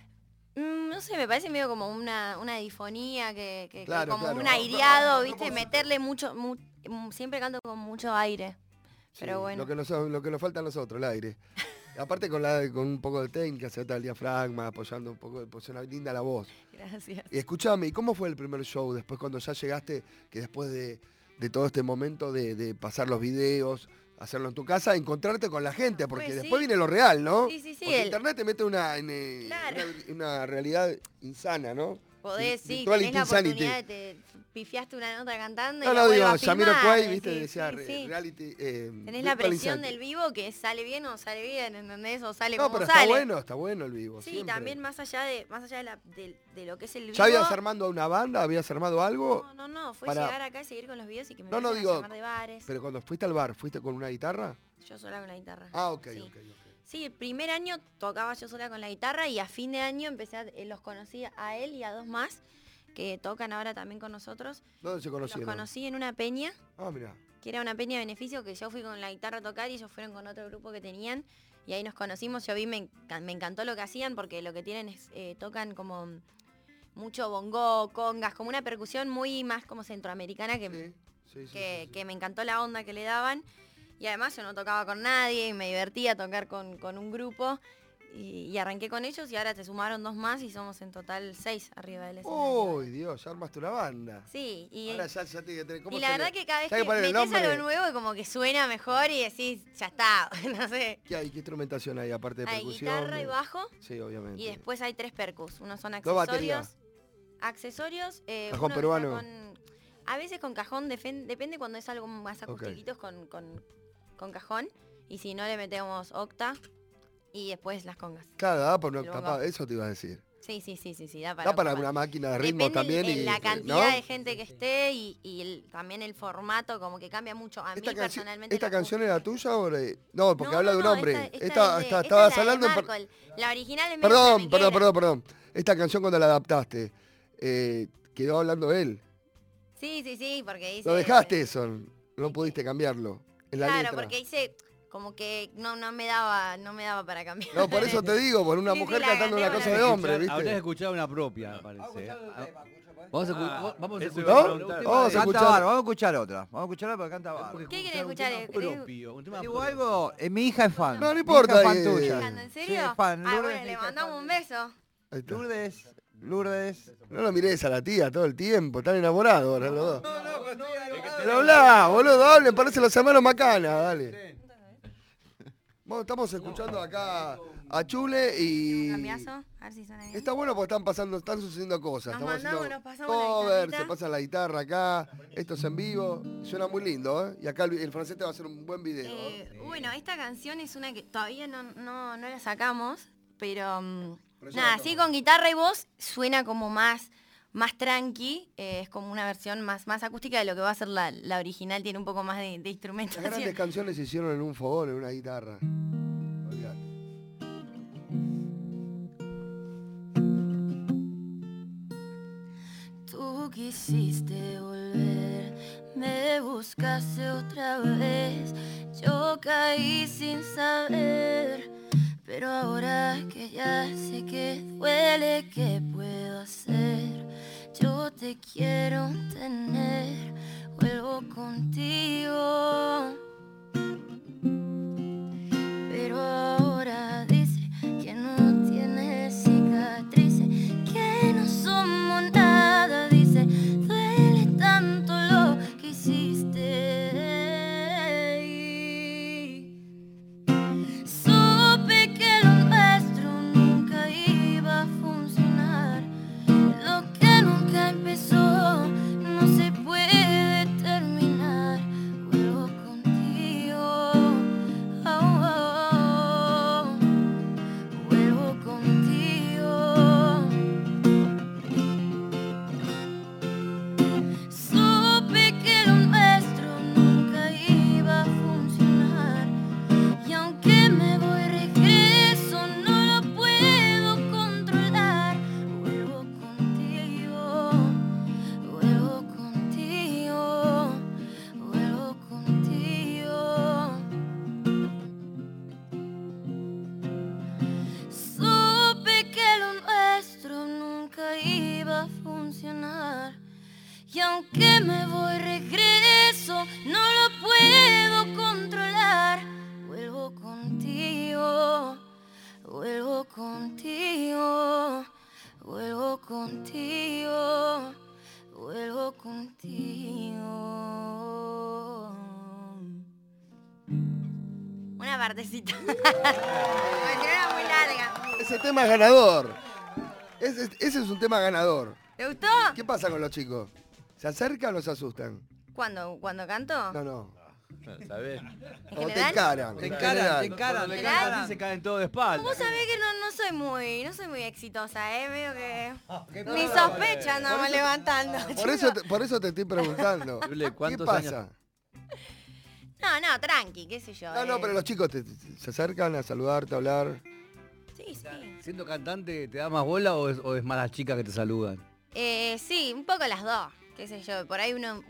S9: No sé, me parece medio como una difonía, que
S2: Claro,
S9: como
S2: claro.
S9: un aireado, ¿viste? Meterle mucho, siempre canto con mucho aire.
S2: Sí,
S9: Pero bueno.
S2: Lo que nos falta a nosotros, el aire. Aparte con un poco de técnica, se nota el diafragma, apoyando un poco, suena linda la voz.
S9: Gracias.
S2: Y escúchame, ¿y cómo fue el primer show después cuando ya llegaste, que después de todo este momento de pasar los videos, hacerlo en tu casa, encontrarte con la gente? Porque
S9: Pues sí.
S2: después viene lo real, ¿no?
S9: Sí.
S2: Porque internet te mete
S9: Claro.
S2: una realidad insana, ¿no?
S9: Podés, sí,
S2: Virtual
S9: tenés la
S2: insanity.
S9: oportunidad de te pifiaste una nota cantando y
S2: No,
S9: la
S2: no,
S9: vuelvo
S2: digo,
S9: a filmar,
S2: Jamiroquai, viste,
S9: sí,
S2: decía
S9: sí.
S2: reality.
S9: Tenés la
S2: virtual
S9: presión
S2: insanity.
S9: del vivo que sale bien o no sale bien, ¿entendés? O sale
S2: No,
S9: como
S2: pero
S9: sale.
S2: está bueno el vivo.
S9: Sí,
S2: siempre.
S9: también más allá de lo que es el vivo.
S2: ¿Ya habías armado una banda? ¿Habías armado algo?
S9: No, fue
S2: para-
S9: llegar acá y seguir con los videos y que me
S2: No,
S9: empiecen
S2: digo,
S9: a llamar de bares.
S2: Pero cuando fuiste al bar, ¿fuiste con una guitarra?
S9: Yo sola con la guitarra.
S2: Ah, ok.
S9: Sí, el primer año tocaba yo sola con la guitarra y a fin de año los conocí a él y a dos más que tocan ahora también con nosotros.
S2: ¿Dónde se
S9: Los
S2: conocieron?
S9: conocí en una peña,
S2: Ah, mira.
S9: que era una peña de beneficio que yo fui con la guitarra a tocar y ellos fueron con otro grupo que tenían y ahí nos conocimos. Yo me encantó lo que hacían porque lo que tienen es, tocan como mucho bongo, congas, como una percusión muy más como centroamericana que me encantó la onda que le daban. Y además yo no tocaba con nadie y me divertía tocar con un grupo y arranqué con ellos y ahora se sumaron dos más y somos en total 6 arriba del escenario.
S2: ¡Uy, Dios! Ya armaste una banda.
S9: Sí, y
S2: Ahora ya tiene que tener... ¿cómo
S9: y
S2: se
S9: la
S2: le-
S9: verdad que cada vez
S2: ya
S9: que
S2: poner el
S9: metés
S2: nombre?
S9: algo nuevo como que suena mejor y decís, ya está, no sé.
S2: ¿Qué hay? ¿Qué instrumentación hay aparte de
S9: Hay
S2: percusión?
S9: guitarra y bajo
S2: Sí, obviamente.
S9: y después hay 3 percus. Unos son
S2: Dos baterías.
S9: accesorios.
S2: Cajón
S9: uno
S2: peruano.
S9: a veces con cajón, depende cuando es algo más acustiquitos con cajón. Y si no le metemos octa y después las congas.
S2: Claro, da para una
S9: El
S2: octava,
S9: bongo.
S2: eso te iba a decir.
S9: Sí, da
S2: Da para
S9: ocupar.
S2: una máquina de ritmo
S9: Depende
S2: también. y
S9: la cantidad
S2: ¿no?
S9: de gente que esté y también el formato como que cambia mucho. A mí personalmente
S2: ¿Esta
S9: la
S2: canción era tuya o No, porque habla de un
S9: no,
S2: hombre.
S9: esta es
S2: Estabas
S9: la de
S2: hablando...
S9: Marco, la original es medio
S2: Perdón.
S9: flamenquera.
S2: Esta canción cuando la adaptaste, quedó hablando él.
S9: Sí, porque dice...
S2: Lo dejaste eso, no pudiste cambiarlo. En la
S9: Claro,
S2: letra.
S9: porque dice como que no me daba para cambiar.
S2: No, por eso te digo, por una
S9: Sí,
S2: mujer
S9: la
S2: cantando una
S9: gané,
S2: cosa
S9: la
S2: de
S9: gané.
S2: hombre,
S3: Habrás
S2: ¿viste?
S3: escuchado una propia, me parece. Vamos a
S6: eso
S3: escuchar.
S6: iba a
S2: ¿No?
S6: preguntar.
S2: Vamos a
S4: Canta
S2: escuchar.
S4: bárbaro, vamos a escuchar otra. Vamos a escucharla porque canta bárbaro.
S9: ¿Qué querés escuchar?
S3: Propio, un tema
S4: Digo
S3: propio.
S4: algo, mi hija es fan.
S2: No, no
S4: Mi
S2: importa,
S4: hija es fan tuya.
S9: ¿En
S4: Sí,
S9: serio?
S4: es fan.
S9: Ah,
S4: Lourdes,
S9: bueno,
S4: mi
S9: le
S4: hija es
S9: mandamos
S4: fan.
S9: un beso.
S2: Ahí está.
S4: Lourdes.
S2: No lo mires a la tía todo el tiempo, están enamorados ahora los dos. Pero hablá, boludo, hablen, parecen los hermanos Macana, dale. Bueno, estamos escuchando acá a Chule y...
S9: Cambiazo, a ver si suena bien.
S2: Está bueno porque están sucediendo cosas.
S9: Nos
S2: Estamos
S9: mandamos,
S2: haciendo
S9: nos pasamos la
S2: cover,
S9: guitarrita.
S2: se pasa la guitarra acá, esto es en vivo, suena muy lindo, ¿eh? Y acá el francés te va a hacer un buen video.
S9: Bueno, esta canción es una que todavía no la sacamos, pero
S2: Pero ya
S9: nada,
S2: la
S9: así
S2: tocamos.
S9: con guitarra y voz suena como más tranqui, es como una versión más acústica de lo que va a ser la original, tiene un poco más de
S2: Las grandes
S9: instrumentación.
S2: canciones se hicieron en un fogón, en una guitarra. Olvidate.
S9: Tú quisiste volver, me buscaste otra vez, yo caí sin saber, pero ahora que ya sé que duele, ¿qué puedo hacer? Yo te quiero tener, vuelvo contigo, pero ahora dice que no tiene cicatrices, que no somos nada, dice, duele tanto lo que hiciste. Supe que lo nuestro nunca iba a funcionar, lo que nunca empezó no se puede terminar. una partecita. Porque si no era muy larga.
S2: Ese tema es ganador. Ese es un tema ganador.
S9: ¿Te gustó?
S2: ¿Qué pasa con los chicos? ¿Se acercan o se asustan?
S9: ¿Cuándo canto?
S2: No.
S6: ¿Sabés?
S9: ¿En
S2: O te
S9: general?
S2: encaran.
S3: Te
S2: en
S3: encaran,
S2: general.
S3: te encaran.
S9: ¿En
S3: Le
S9: general?
S3: cantan así, se caen todo de espalda.
S9: ¿Cómo sabés que no soy muy exitosa, Veo que ni sospecha andamos levantando.
S2: Por eso te estoy preguntando.
S6: Lule,
S2: ¿Qué
S6: ¿cuántos
S2: pasa?
S9: No, tranqui, qué sé yo.
S2: No, pero los chicos se acercan a saludarte, a hablar.
S9: Sí.
S3: ¿Siendo cantante te da más bola o es más las chicas que te saludan?
S9: Sí, un poco las dos, qué sé yo. Por ahí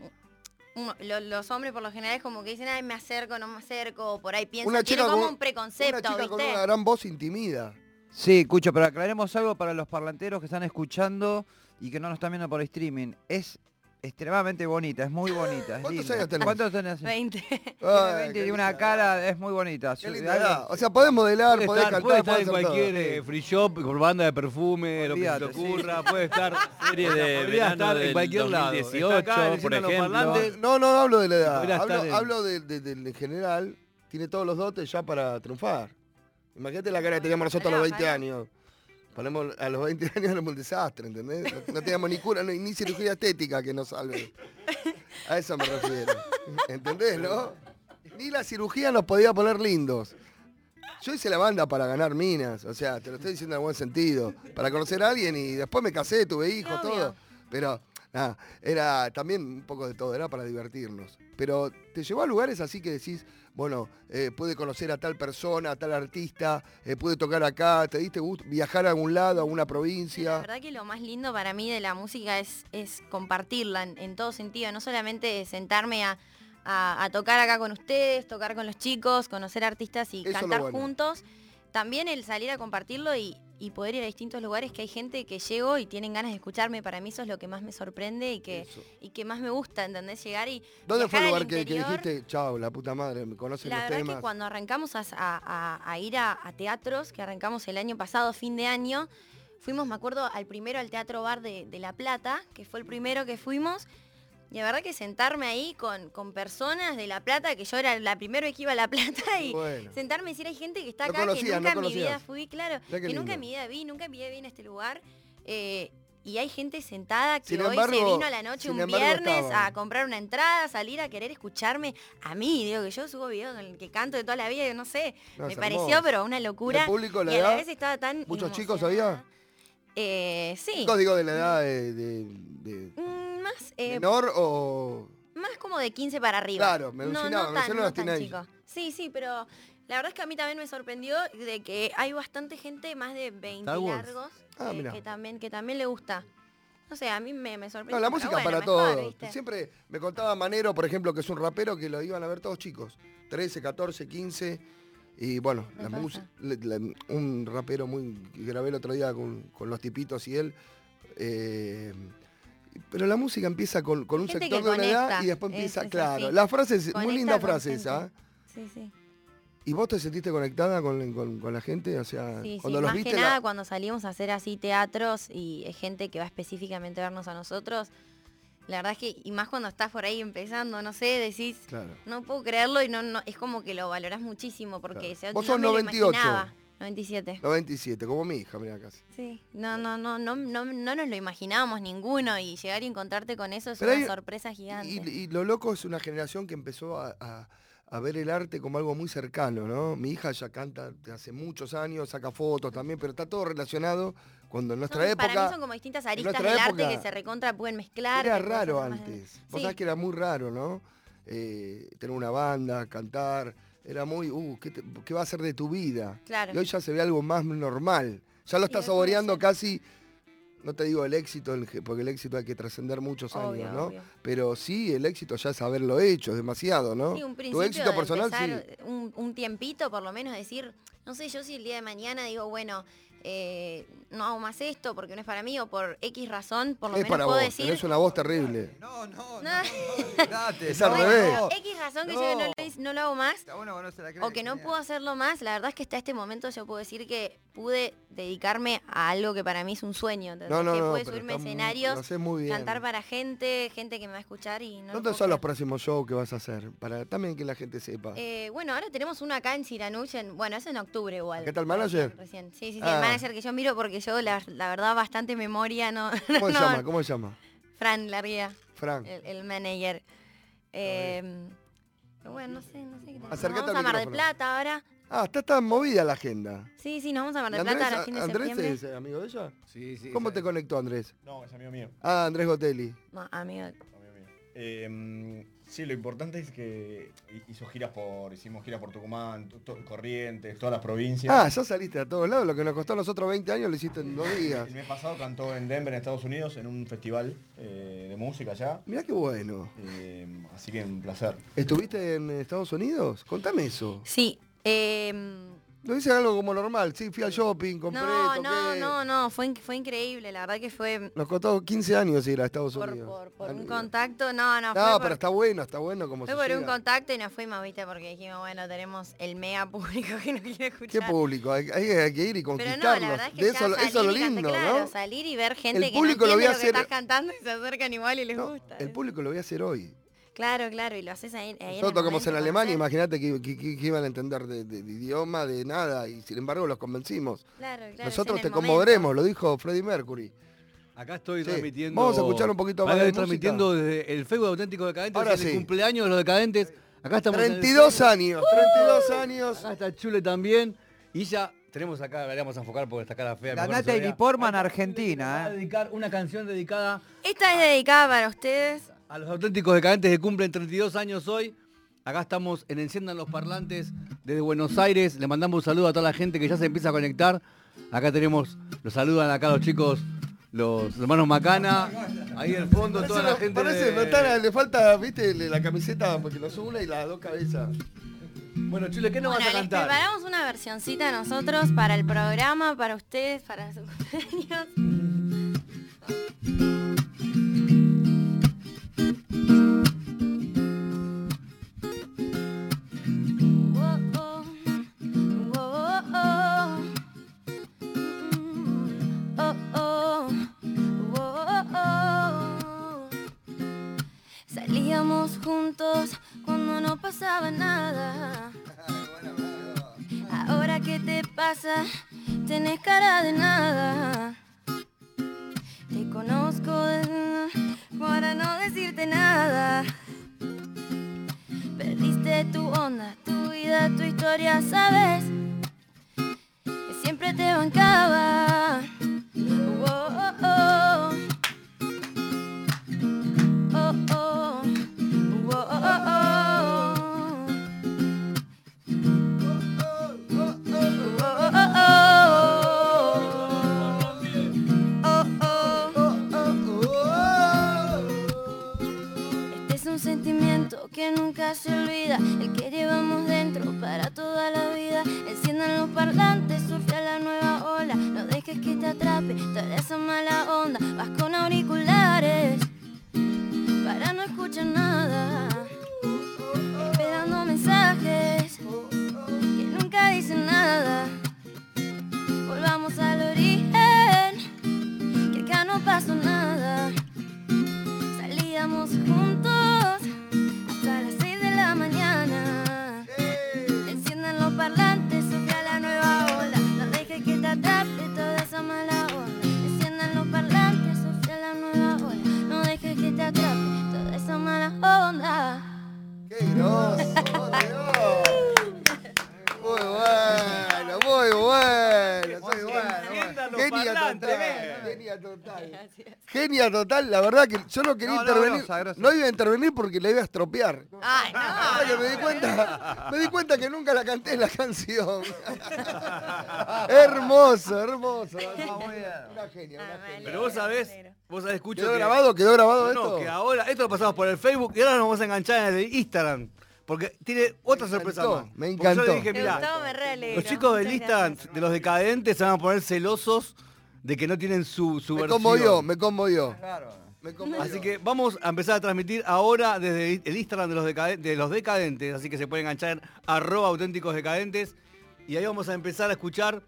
S9: los hombres por lo general es como que dicen, ay, me acerco, no me acerco, o por ahí piensan, tienen como un preconcepto,
S2: una chica
S9: ¿viste?
S2: con una gran voz intimida.
S4: Sí, Cucho, pero aclaremos algo para los parlanteros que están escuchando y que no nos están viendo por streaming. Es extremadamente bonita, es muy bonita. Es
S2: ¿Cuántos
S4: linda.
S2: años tenés?
S4: ¿Cuántos tenés?
S9: 20.
S4: Tiene
S2: Ay,
S4: 20 y
S2: qué
S4: una
S2: linda.
S4: cara, es muy bonita.
S2: Qué linda edad. O sea, podés modelar, podés
S3: puede
S2: cantar,
S3: estar
S2: podés
S3: en
S2: hacer
S3: cualquier
S2: todo.
S3: free shop, por banda de perfume, lo que se te
S4: Olvídate, sí.
S3: ocurra, puede estar
S6: Serie de
S3: podría
S6: verano
S3: estar en
S6: del
S3: cualquier lado.
S6: 2018,
S3: Está acá,
S6: por
S3: enciendan los
S6: ejemplo.
S3: parlantes.
S2: No hablo de la edad.
S3: Podría estar en-
S2: Hablo en general. Tiene todos los dotes ya para triunfar. Imagínate la cara que teníamos nosotros a los 20 años. Ponemos a los 20 años éramos un desastre, ¿entendés? No teníamos ni cura, ni cirugía estética que nos salve. A eso me refiero. ¿Entendés, no? Ni la cirugía nos podía poner lindos. Yo hice la banda para ganar minas, o sea, te lo estoy diciendo en buen sentido. Para conocer a alguien y después me casé, tuve hijos,
S9: Obvio.
S2: todo. Pero, nada, era también un poco de todo, era para divertirnos. Pero te llevó a lugares así que decís, bueno, pude conocer a tal persona, a tal artista, pude tocar acá, te diste gusto, viajar a algún lado, a alguna
S9: La
S2: provincia.
S9: verdad que lo más lindo para mí de la música es compartirla en todo sentido, no solamente sentarme a tocar acá con ustedes, tocar con los chicos, conocer artistas y
S2: Eso es lo
S9: cantar
S2: bueno.
S9: juntos, también el salir a compartirlo y poder ir a distintos lugares que hay gente que llego y tienen ganas de escucharme, para mí eso es lo que más me sorprende
S2: Eso.
S9: y que más me gusta, ¿entendés? Llegar y
S2: ¿Dónde fue el
S9: viajar
S2: lugar
S9: al
S2: que
S9: interior.
S2: dijiste, chao, la puta madre, me conocen
S9: La
S2: los
S9: verdad
S2: temas?
S9: que cuando arrancamos a ir a teatros, que arrancamos el año pasado, fin de año, fuimos, me acuerdo, primero al Teatro Bar de La Plata, que fue el primero que fuimos, y la verdad que sentarme ahí con personas de La Plata, que yo era la primera vez que iba a La Plata, y
S2: Bueno.
S9: sentarme y decir, hay gente que está
S2: No
S9: acá, que
S2: conocías,
S9: nunca
S2: no
S9: en mi vida
S2: conocías.
S9: fui, claro,
S2: Mirá qué
S9: que nunca
S2: lindo.
S9: en mi vida vi, nunca en mi vida vi en este lugar, y hay gente sentada que
S2: Sin
S9: hoy se
S2: embargo-
S9: vino a la noche
S2: sin
S9: un
S2: embargo
S9: viernes
S2: estaban.
S9: a comprar una entrada, salir a querer escucharme a mí, digo que yo subo videos en el que canto de toda la vida, no sé,
S2: No,
S9: me
S2: es
S9: pareció
S2: hermoso.
S9: pero una locura.
S2: ¿El público, la
S9: y a la
S2: edad?
S9: vez estaba tan
S2: ¿Muchos chicos
S9: emocionada.
S2: había?
S9: Sí.
S2: Chicos, digo, de la edad
S9: Más,
S2: menor o...
S9: más como de 15 para arriba.
S2: Claro, me alucinaba, me alucinaron los
S9: tan
S2: teenagers.
S9: chicos. Sí, pero la verdad es que a mí también me sorprendió de que hay bastante gente más de 20
S3: Star Wars.
S9: largos
S2: Ah, mirá.
S9: que también le gusta. No sé, a mí me sorprendió.
S2: No, la
S9: pero
S2: música
S9: bueno,
S2: para
S9: mejor,
S2: todos.
S9: ¿viste?
S2: Siempre me contaba Manero, por ejemplo, que es un rapero que lo iban a ver todos chicos. 13, 14, 15. Y bueno,
S9: Me
S2: la
S9: pasa.
S2: música, un rapero muy que grabé el otro día con los tipitos y él. Pero la música empieza con un
S9: gente
S2: sector
S9: que
S2: de una edad
S9: conecta,
S2: y después
S9: es
S2: empieza,
S9: así.
S2: claro. La frase es muy
S9: Conecta
S2: linda
S9: con
S2: frase
S9: gente.
S2: esa. ¿eh?
S9: Sí.
S2: ¿Y vos te sentiste conectada con la gente? O sea,
S9: Sí,
S2: cuando
S9: sí,
S2: los
S9: más
S2: viste
S9: que nada cuando salimos a hacer así teatros y es gente que va específicamente a vernos a nosotros, la verdad es que, y más cuando estás por ahí empezando, no sé, decís,
S2: Claro.
S9: no puedo creerlo y no es como que lo valorás muchísimo porque
S2: Claro.
S9: no
S2: Vos sos
S9: me lo
S2: 98.
S9: imaginaba. 97.
S2: 97, como mi hija, mira casi.
S9: Sí, no nos lo imaginábamos ninguno y llegar y encontrarte con eso es
S2: Pero
S9: una
S2: hay-
S9: sorpresa gigante.
S2: Y lo loco es una generación que empezó a ver el arte como algo muy cercano, ¿no? Mi hija ya canta de hace muchos años, saca fotos también, pero está todo relacionado cuando en nuestra época...
S9: Para mí son como distintas aristas
S2: nuestra
S9: del arte
S2: época
S9: que se recontra pueden mezclar.
S2: Era
S9: que pueden
S2: raro
S9: ser más-
S2: antes. Vos
S9: Sí.
S2: sabés que era muy raro, ¿no? Tener una banda, cantar, era muy, ¿qué va a ser de tu vida?
S9: Claro.
S2: Y hoy ya se ve algo más normal. Ya lo
S9: Sí,
S2: estás
S9: puede
S2: saboreando
S9: ser.
S2: casi, no te digo el éxito, porque el éxito hay que trascender muchos
S9: Obvio,
S2: años, ¿no?
S9: obvio.
S2: Pero sí, el éxito ya es haberlo hecho, es demasiado, ¿no?
S9: Sí, un
S2: Tu
S9: principio
S2: éxito
S9: de
S2: personal,
S9: empezar
S2: sí.
S9: un tiempito, por lo menos decir, no sé, yo si el día de mañana digo, bueno, no hago más esto porque no es para mí o por X razón, por lo
S2: Es
S9: menos
S2: para
S9: puedo
S2: vos,
S9: decir...
S2: tenés una voz terrible.
S4: No,
S2: Es
S4: es
S2: al revés.
S9: X razón que yo no lo hago más,
S4: Está bueno que no se la cree,
S9: o que no
S4: genial.
S9: puedo hacerlo más, la verdad es que hasta este momento yo puedo decir que pude dedicarme a algo que para mí es un sueño, ¿entendés?
S2: No,
S9: que pude
S2: pero
S9: subirme a
S2: está lo
S9: escenarios,
S2: hacés muy bien.
S9: cantar para gente que me va a escuchar y no lo
S2: ¿Dónde
S9: puedo
S2: son los
S9: creer.
S2: próximos shows que vas a hacer? Para también que la gente sepa.
S9: Bueno, ahora tenemos uno acá en Siranuch, bueno, es en octubre igual.
S2: ¿Qué tal, manager?
S9: Recién. Sí,
S2: Ah.
S9: el manager que yo miro porque yo la verdad bastante memoria, no.
S2: ¿Cómo se
S9: no-
S2: llama? ¿Cómo se llama?
S9: Fran Larguía,
S2: Fran.
S9: el manager. Bueno, no sé qué tenemos.
S2: Acércate
S9: Vamos
S2: al
S9: a Mar del
S2: micrófono.
S9: Plata ahora.
S2: Ah, está tan movida la agenda.
S9: Sí, nos vamos a Mar
S2: ¿Y
S9: del Plata ahora, fin de
S2: Andrés
S9: septiembre.
S2: es amigo de ella?
S3: Sí, sí.
S2: ¿Cómo te conectó Andrés?
S11: No, es amigo mío.
S2: Ah, Andrés Gotelli.
S9: No, amigo.
S11: Sí, lo importante es que hicimos giras por Tucumán, Corrientes, todas las provincias.
S2: Ah, ya saliste a todos lados. Lo que nos costó a nosotros 20 años lo hiciste en 2 días.
S11: El mes pasado cantó en Denver, en Estados Unidos, en un festival de música allá.
S2: Mirá qué bueno.
S11: Así que un placer.
S2: ¿Estuviste en Estados Unidos? Contame eso.
S9: Sí.
S2: Lo dicen algo como normal. Sí, fui al shopping, compré, toqué.
S9: No, fue increíble, la verdad que fue
S2: Nos costó 15 años ir a Estados Unidos.
S9: por un contacto, no,
S2: No,
S9: fue
S2: pero está bueno como
S9: fue
S2: se
S9: por un
S2: llega.
S9: contacto y nos fuimos, viste, porque dijimos, bueno, tenemos el mega público que nos quiere escuchar.
S2: ¿Qué público? Hay que ir y
S9: Pero
S2: conquistarlos.
S9: no, la verdad es que
S2: De
S9: ya
S2: eso es lo
S9: salir y cantar,
S2: lindo,
S9: claro,
S2: ¿no?
S9: salir y ver gente
S2: El
S9: que no
S2: público lo
S9: entiende
S2: voy a
S9: lo que
S2: hacer-
S9: estás cantando y se acercan igual y les gusta.
S2: El público lo voy a hacer hoy.
S9: Claro, y lo haces ahí en
S2: Nosotros
S9: el
S2: tocamos
S9: momento,
S2: en Alemania,
S9: conocer.
S2: imagínate que iban a entender de idioma, de nada, y sin embargo los convencimos.
S9: Claro,
S2: Nosotros
S9: es
S2: te
S9: en el
S2: conmoveremos, lo dijo Freddie Mercury.
S3: Acá estoy
S2: Sí.
S3: transmitiendo.
S2: Vamos a escuchar un poquito más
S3: Acá
S2: de
S3: estoy
S2: música.
S3: transmitiendo desde el Facebook Auténtico Decadentes,
S2: Ahora
S3: el
S2: sí.
S3: cumpleaños de los Decadentes. Acá estamos. en el
S2: 32
S3: Facebook.
S2: años, 32 años.
S3: Acá está Chule también. Y ya tenemos acá, le vamos a enfocar por esta cara fea.
S4: La
S3: mejor no se
S4: Natalie
S3: vea.
S4: Portman,
S3: Va a
S4: Argentina.
S3: dedicar una canción dedicada
S9: Esta es dedicada para ustedes.
S3: a los auténticos decadentes que cumplen 32 años hoy. Acá estamos en Enciendan los Parlantes desde Buenos Aires. Le mandamos un saludo a toda la gente que ya se empieza a conectar. Acá tenemos, los saludan acá los chicos, los hermanos Macana. Ahí al fondo toda la gente.
S2: Le falta, viste, la camiseta, porque nos une y las dos cabezas.
S3: Bueno, Chule, ¿qué nos
S9: Bueno,
S3: vas a
S9: les
S3: cantar?
S9: preparamos una versioncita nosotros para el programa, para ustedes, para sus cumpleaños. Salíamos juntos cuando no pasaba nada. Ahora qué te pasa, tenés cara de nada. Te conozco para no decirte nada. Perdiste tu onda, tu vida, tu historia, sabes que siempre te bancaba. Oh, oh, oh. Oh, oh. Oh, oh, oh. Este es un sentimiento que nunca se olvida, el que llevamos dentro para toda la vida. Enciendan los parlantes, surfea la nueva ola, no dejes que te atrape toda esa mala onda. Vas con auriculares para no escuchar nada, esperando mensajes que nunca dicen nada. Volvamos al origen, que acá no pasó nada. Salíamos juntos hasta las 6 de la mañana. Enciendan los parlantes, sufra la nueva ola, no dejes que te atrape toda esa mala onda. Enciendan los parlantes, sufra la nueva ola, no dejes que te atrape toda esa mala onda.
S2: ¡Qué grosso! Muy bueno, muy bueno. Muy bueno. Genia total. Genia total, la verdad que yo no quería intervenir. No iba a intervenir porque la iba a estropear.
S9: Ay, no.
S2: La verdad que me di cuenta que nunca la canté la canción. Hermoso. Una genia.
S3: Pero vos sabés, escucho
S2: ¿Quedó
S3: que-
S2: grabado? ¿Quedó grabado
S3: No,
S2: esto?
S3: que ahora, esto lo pasamos por el Facebook y ahora nos vamos a enganchar en el Instagram. porque tiene otra sorpresa
S2: encantó,
S3: más.
S2: me
S3: Porque yo
S2: encantó.
S3: le dije,
S9: Me
S3: mirá,
S9: gustó, me re alegro.
S3: los chicos del
S9: Muchas
S3: lista
S9: gracias.
S3: de los decadentes se van a poner celosos de que no tienen su
S2: Me
S3: versión.
S2: conmovió, me conmovió.
S4: Claro.
S2: Me conmovió.
S3: Así que vamos a empezar a transmitir ahora desde el Instagram de los decadentes, así que se pueden enganchar en @auténticosdecadentes y ahí vamos a empezar a escuchar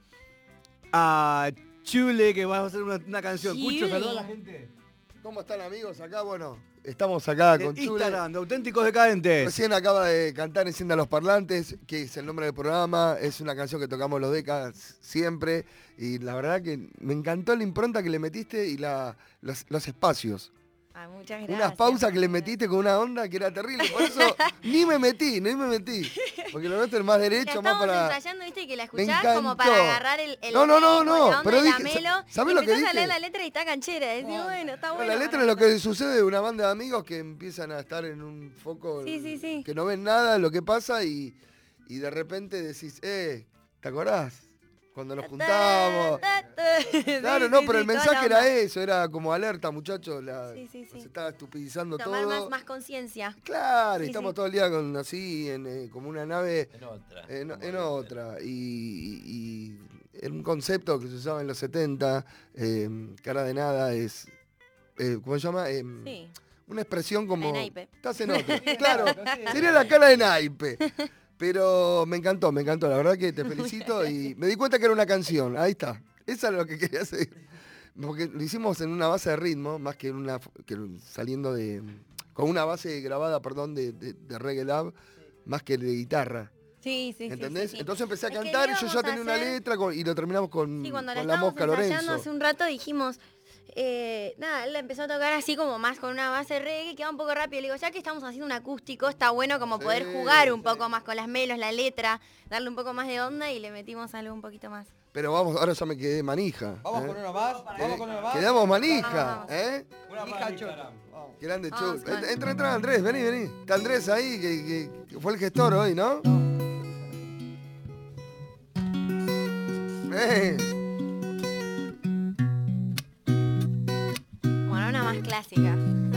S3: a Chule, que va a hacer una canción. Cucho,
S9: Chule.
S3: saluda a la gente.
S2: ¿Cómo están, amigos? Acá, bueno, estamos acá
S3: Del
S2: con Chule.
S3: Instagram de Auténticos Decadentes.
S2: Recién acaba de cantar Encienda los Parlantes, que es el nombre del programa. Es una canción que tocamos los décadas siempre. Y la verdad que me encantó la impronta que le metiste y los espacios.
S9: Ay, muchas gracias.
S2: Unas pausas que le metiste con una onda que era terrible. Por eso ni me metí. Porque lo nuestro es más
S9: La
S2: derecho, más
S9: estamos
S2: para...
S9: ensayando, viste, que la
S2: Me
S9: escuchás como
S2: encantó.
S9: para agarrar el
S2: No,
S9: como la onda
S2: pero
S9: de la
S2: dije,
S9: melo,
S2: ¿sabés
S9: y
S2: lo que
S9: empezás a
S2: dije?
S9: leer la letra y está canchera. Decís, bueno, está bueno.
S2: La letra
S9: para
S2: es lo
S9: cantar.
S2: que sucede de una banda de amigos que empiezan a estar en un foco
S9: Sí.
S2: que no ven nada de lo que pasa y de repente decís, ¿te acordás? Cuando nos juntamos. Claro,
S9: Sí,
S2: no,
S9: sí,
S2: pero
S9: sí,
S2: el
S9: toda
S2: mensaje
S9: la
S2: era
S9: onda.
S2: eso, era como alerta, muchachos,
S9: Sí.
S2: se estaba estupidizando
S9: Tomar
S2: todo.
S9: más conciencia.
S2: Claro,
S9: Sí,
S2: estamos
S9: sí.
S2: todo el día como como una nave
S6: En otra.
S2: en otra. Y era un concepto que se usaba en los 70, cara de nada es, ¿cómo se llama?
S9: Sí.
S2: Una expresión como...
S9: De naipe.
S2: Estás en otra. Claro, sería la cara de naipe. Pero me encantó, la verdad que te felicito y me di cuenta que era una canción, ahí está. Eso es lo que quería hacer. Porque lo hicimos en una base de ritmo, más que saliendo con una base grabada, de Reggae Lab, más que de guitarra.
S9: Sí.
S2: ¿Entendés?
S9: Sí.
S2: Entonces empecé a
S9: Es que
S2: cantar y yo
S9: íbamos
S2: ya
S9: a
S2: tenía una
S9: hacer-
S2: letra y lo terminamos con,
S9: Sí, cuando la
S2: con la
S9: estábamos
S2: Mosca
S9: ensayando
S2: Lorenzo.
S9: hace un rato dijimos, nada, él la empezó a tocar así como más con una base reggae, que va un poco rápido. Le digo, ya que estamos haciendo un acústico, está bueno como poder jugar un poco más con las melos, la letra, darle un poco más de onda y le metimos algo un poquito más.
S2: Pero vamos, ahora ya me quedé manija.
S4: Vamos con uno más. Vamos con uno más.
S2: Quedamos manija,
S9: Vamos.
S4: Una más. Vamos.
S2: Grande
S9: Vamos,
S2: Chul.
S9: con-
S2: Entra Andrés, vení. Está Andrés ahí, que fue el gestor hoy, ¿no?
S9: Bueno, una más clásica.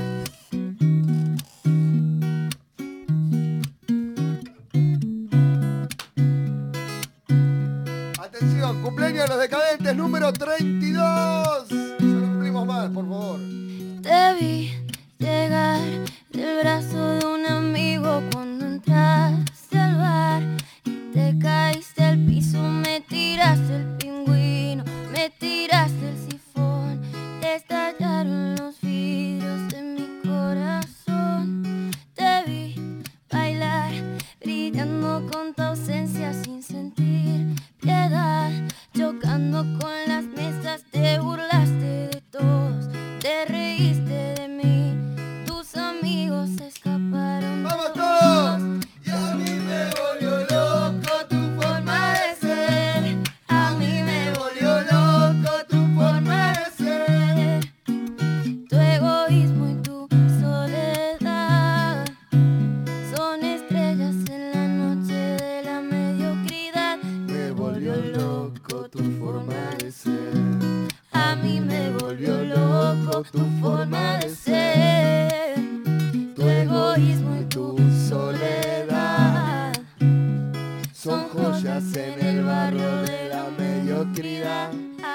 S2: Atención, cumpleaños de los decadentes número 32. Ya no cumplimos más, por favor.
S9: Te vi llegar del brazo de un amigo cuando entraste al bar y te caíste al piso, me tiraste el pingüino, me tiraste el sifón, estallaron los vidrios de mi corazón. Te vi bailar, brillando con tu ausencia sin sentir piedad, chocando con las mesas, te burlaste de todos, te reíste de mí, tus amigos se escaparon.
S2: ¡Vamos todos! Y a mí me volvió loco tu forma de ser.
S9: A mí me volvió loco tu forma de ser, tu egoísmo y tu soledad son estrellas en la noche de la mediocridad.
S2: Me volvió loco tu forma de ser.
S9: A mí me volvió loco tu forma de ser, tu egoísmo y tu soledad
S2: Son joyas en el barrio de la mediocridad.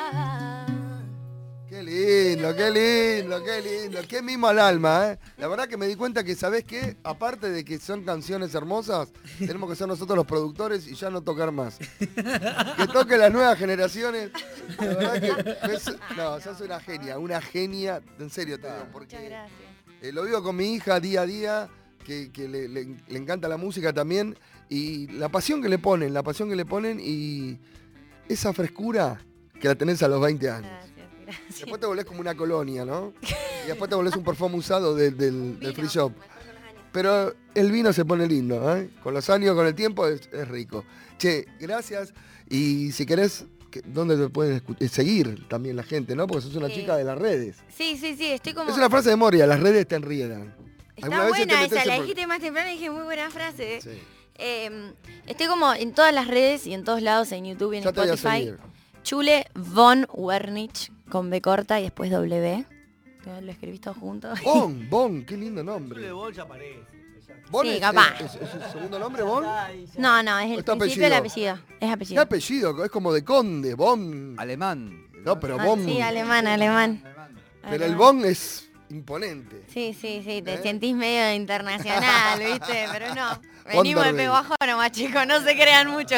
S2: Qué lindo. Qué mimo al alma, ¿eh? La verdad que me di cuenta que, ¿sabés qué? Aparte de que son canciones hermosas, tenemos que ser nosotros los productores y ya no tocar más. Que toquen las nuevas generaciones. La verdad que... No, sos una genia, en serio te digo,
S9: Muchas
S2: porque
S9: gracias.
S2: lo vivo con mi hija día a día, que le encanta la música también, y la pasión que le ponen y esa frescura que la tenés a los 20 años.
S9: Gracias.
S2: Después te volvés como una colonia, ¿no? Y después te volvés un perfume usado del free shop. Pero el vino se pone lindo, ¿eh? Con los años, con el tiempo, es rico. Che, gracias. Y si querés, ¿dónde te pueden seguir también la gente, no? Porque sos una chica de las redes.
S9: Sí, estoy como...
S2: Es una frase de Moria, las redes te enriedan.
S9: Está buena esa, la dijiste más temprano y dije muy buena frase. Sí. Estoy como en todas las redes y en todos lados, en YouTube y en
S2: Ya te voy a
S9: Spotify.
S2: seguir.
S9: Chule von Wernich, con B corta y después W. Lo escribís todo junto.
S2: Bon, qué lindo nombre.
S3: Chule Bon ya aparece.
S2: ¿Bon
S9: Sí,
S2: es,
S9: capaz.
S2: es el segundo nombre, Bon?
S9: No, no, es el
S2: Está
S9: principio del apellido. Es
S2: ¿Qué
S9: apellido.
S2: apellido? Es como de conde, Bon.
S4: Alemán.
S2: No, pero
S9: Ah,
S2: Bon.
S9: sí, alemán.
S2: Pero el Bon es imponente.
S9: Sí, te
S2: ¿Eh?
S9: sentís medio internacional, ¿viste? Pero no. Venimos de
S2: Wonderway.
S9: Peguajó nomás, chicos, no se crean mucho.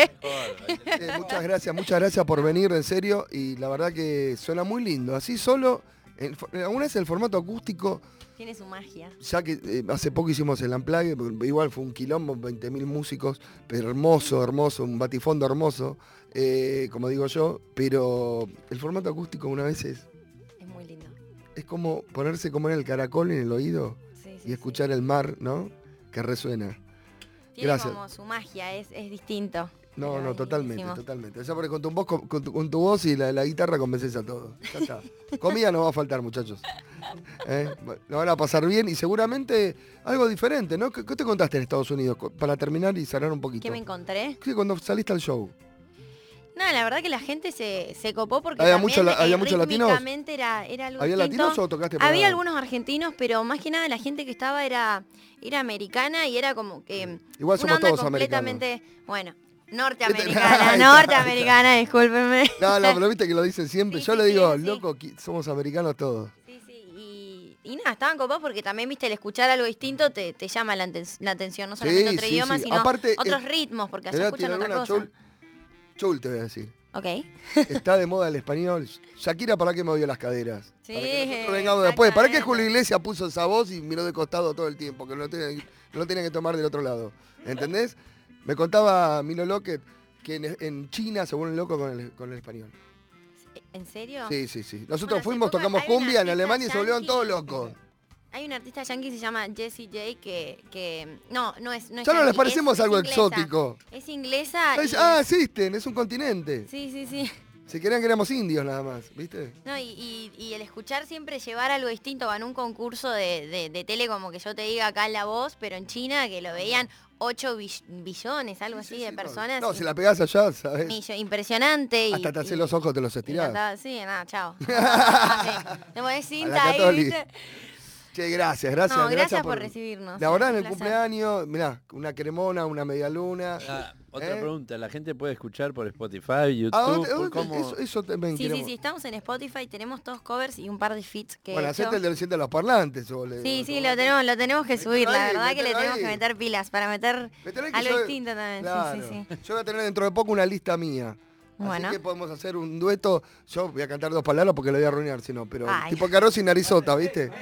S2: Muchas gracias por venir, en serio. Y la verdad que suena muy lindo. Así solo, alguna vez el formato acústico,
S9: Tiene su magia.
S2: ya que hace poco hicimos el Unplugged, igual fue un quilombo, 20.000 músicos, pero hermoso, un batifondo hermoso, como digo yo. Pero el formato acústico una vez
S9: Es muy lindo.
S2: es como ponerse como en el caracol en el oído y escuchar el mar, ¿no? Que resuena.
S9: Tiene
S2: Gracias.
S9: como su magia, es distinto.
S2: No,
S9: Pero
S2: no,
S9: es
S2: totalmente,
S9: lindísimo.
S2: totalmente. Ya porque con tu voz y la guitarra convences a todos. Ya está. Comida no va a faltar, muchachos. Bueno, lo van a pasar bien y seguramente algo diferente, ¿no? ¿Qué te contaste en Estados Unidos? Para terminar y cerrar un poquito.
S9: ¿Qué me encontré?
S2: Sí, cuando saliste al show.
S9: No, la verdad que la gente se copó porque
S2: ¿Había
S9: también,
S2: había muchos latinos?
S9: rítmicamente era algo
S2: ¿Había
S9: distinto.
S2: latinos o tocaste para-
S9: Había algunos argentinos, pero más que nada la gente que estaba era americana y era como que
S2: Igual
S9: una
S2: somos
S9: onda
S2: todos
S9: completamente, bueno, norteamericana,
S2: Ahí está.
S9: norteamericana, discúlpenme.
S2: No, pero viste que lo dicen siempre. Yo le digo, loco, somos americanos todos.
S9: Y nada, estaban copados porque también, viste, el escuchar algo distinto te llama la atención, no solamente otro idioma, sino
S2: Aparte,
S9: otros ritmos, porque
S2: te
S9: allá
S2: voy a
S9: escuchan
S2: tirar
S9: otra
S2: una,
S9: cosa.
S2: Chul, te voy a decir.
S9: Ok.
S2: Está de moda el español. Shakira, ¿para qué movió las caderas?
S9: Sí,
S2: Para que nosotros vengamos después. ¿Para qué Julio Iglesias puso esa voz y miró de costado todo el tiempo? Que no lo tenía que tomar del otro lado. ¿Entendés? Me contaba Milo Lockett que en China se vuelven locos con el español.
S9: ¿En serio?
S2: Sí. Nosotros
S9: Bueno, hace
S2: fuimos,
S9: poco
S2: tocamos
S9: hay una
S2: cumbia en
S9: artista
S2: Alemania y se volvieron
S9: yankee.
S2: todos locos.
S9: Hay una artista yankee que se llama Jessie J que no es
S2: Ya no
S9: yankee,
S2: les parecemos
S9: es
S2: algo
S9: inglesa.
S2: exótico.
S9: Es inglesa.
S2: Existen, es un continente.
S9: Sí.
S2: Si querían que éramos indios nada más, ¿viste?
S9: No, y el escuchar siempre llevar algo distinto en un concurso de tele, como que yo te diga acá en La Voz, pero en China que lo veían 8 billones, algo así de personas.
S2: No, si la pegás allá, ¿sabes?
S9: Impresionante.
S2: Hasta te haces los ojos, te los estirás.
S9: Sí, nada, chao. Sí. Te pones cinta ahí,
S2: Católica.
S9: ¿viste?
S2: Che, gracias.
S9: No, gracias por recibirnos.
S2: La verdad, en
S9: Un
S2: el
S9: placer.
S2: cumpleaños, mirá, una cremona, una media luna.
S6: Otra
S2: ¿Eh?
S6: pregunta, ¿la gente puede escuchar por Spotify, YouTube?
S2: ¿A dónde-
S6: ¿Por cómo?
S2: Eso también
S9: Sí,
S2: queremos.
S9: estamos en Spotify, tenemos todos covers y un par de feats que
S2: Bueno,
S9: he hecho.
S2: hacete el del 7 de los parlantes.
S9: Sí, lo tenemos que subir, la
S2: ahí,
S9: verdad que le
S2: mételo
S9: tenemos
S2: ahí.
S9: que meter pilas para meter
S2: Tenés que
S9: algo
S2: yo-
S9: distinto también.
S2: Claro.
S9: Sí.
S2: Yo voy a tener dentro de poco una lista mía.
S9: Bueno.
S2: Así que podemos hacer un dueto. Yo voy a cantar 2 palabras porque lo voy a arruinar, si no. Pero
S9: Ay.
S2: tipo Caros y Narizota, ¿viste?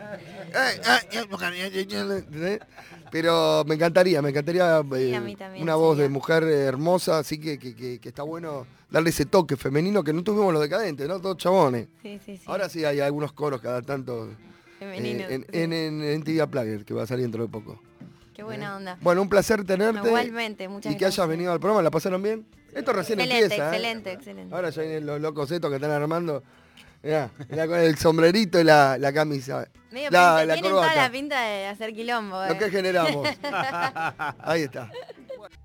S2: Pero me encantaría
S9: a mí también
S2: una voz de mujer hermosa, así que está bueno darle ese toque femenino que no tuvimos los decadentes, ¿no? Todos chabones.
S9: Sí.
S2: Ahora sí hay algunos coros cada tanto
S9: Femeninos,
S2: en TV Plugger, que va a salir dentro de poco.
S9: Qué buena onda.
S2: Bueno, un placer tenerte.
S9: Igualmente, muchas
S2: Y que
S9: gracias.
S2: hayas venido al programa, ¿la pasaron bien? Esto recién
S9: Excelente,
S2: empieza,
S9: excelente.
S2: Ahora ya vienen los locos estos que están armando. Mirá con el sombrerito y la camisa.
S9: Medio
S2: la
S9: tienen toda
S2: corbata.
S9: la pinta de hacer quilombo.
S2: Lo que generamos. Ahí está.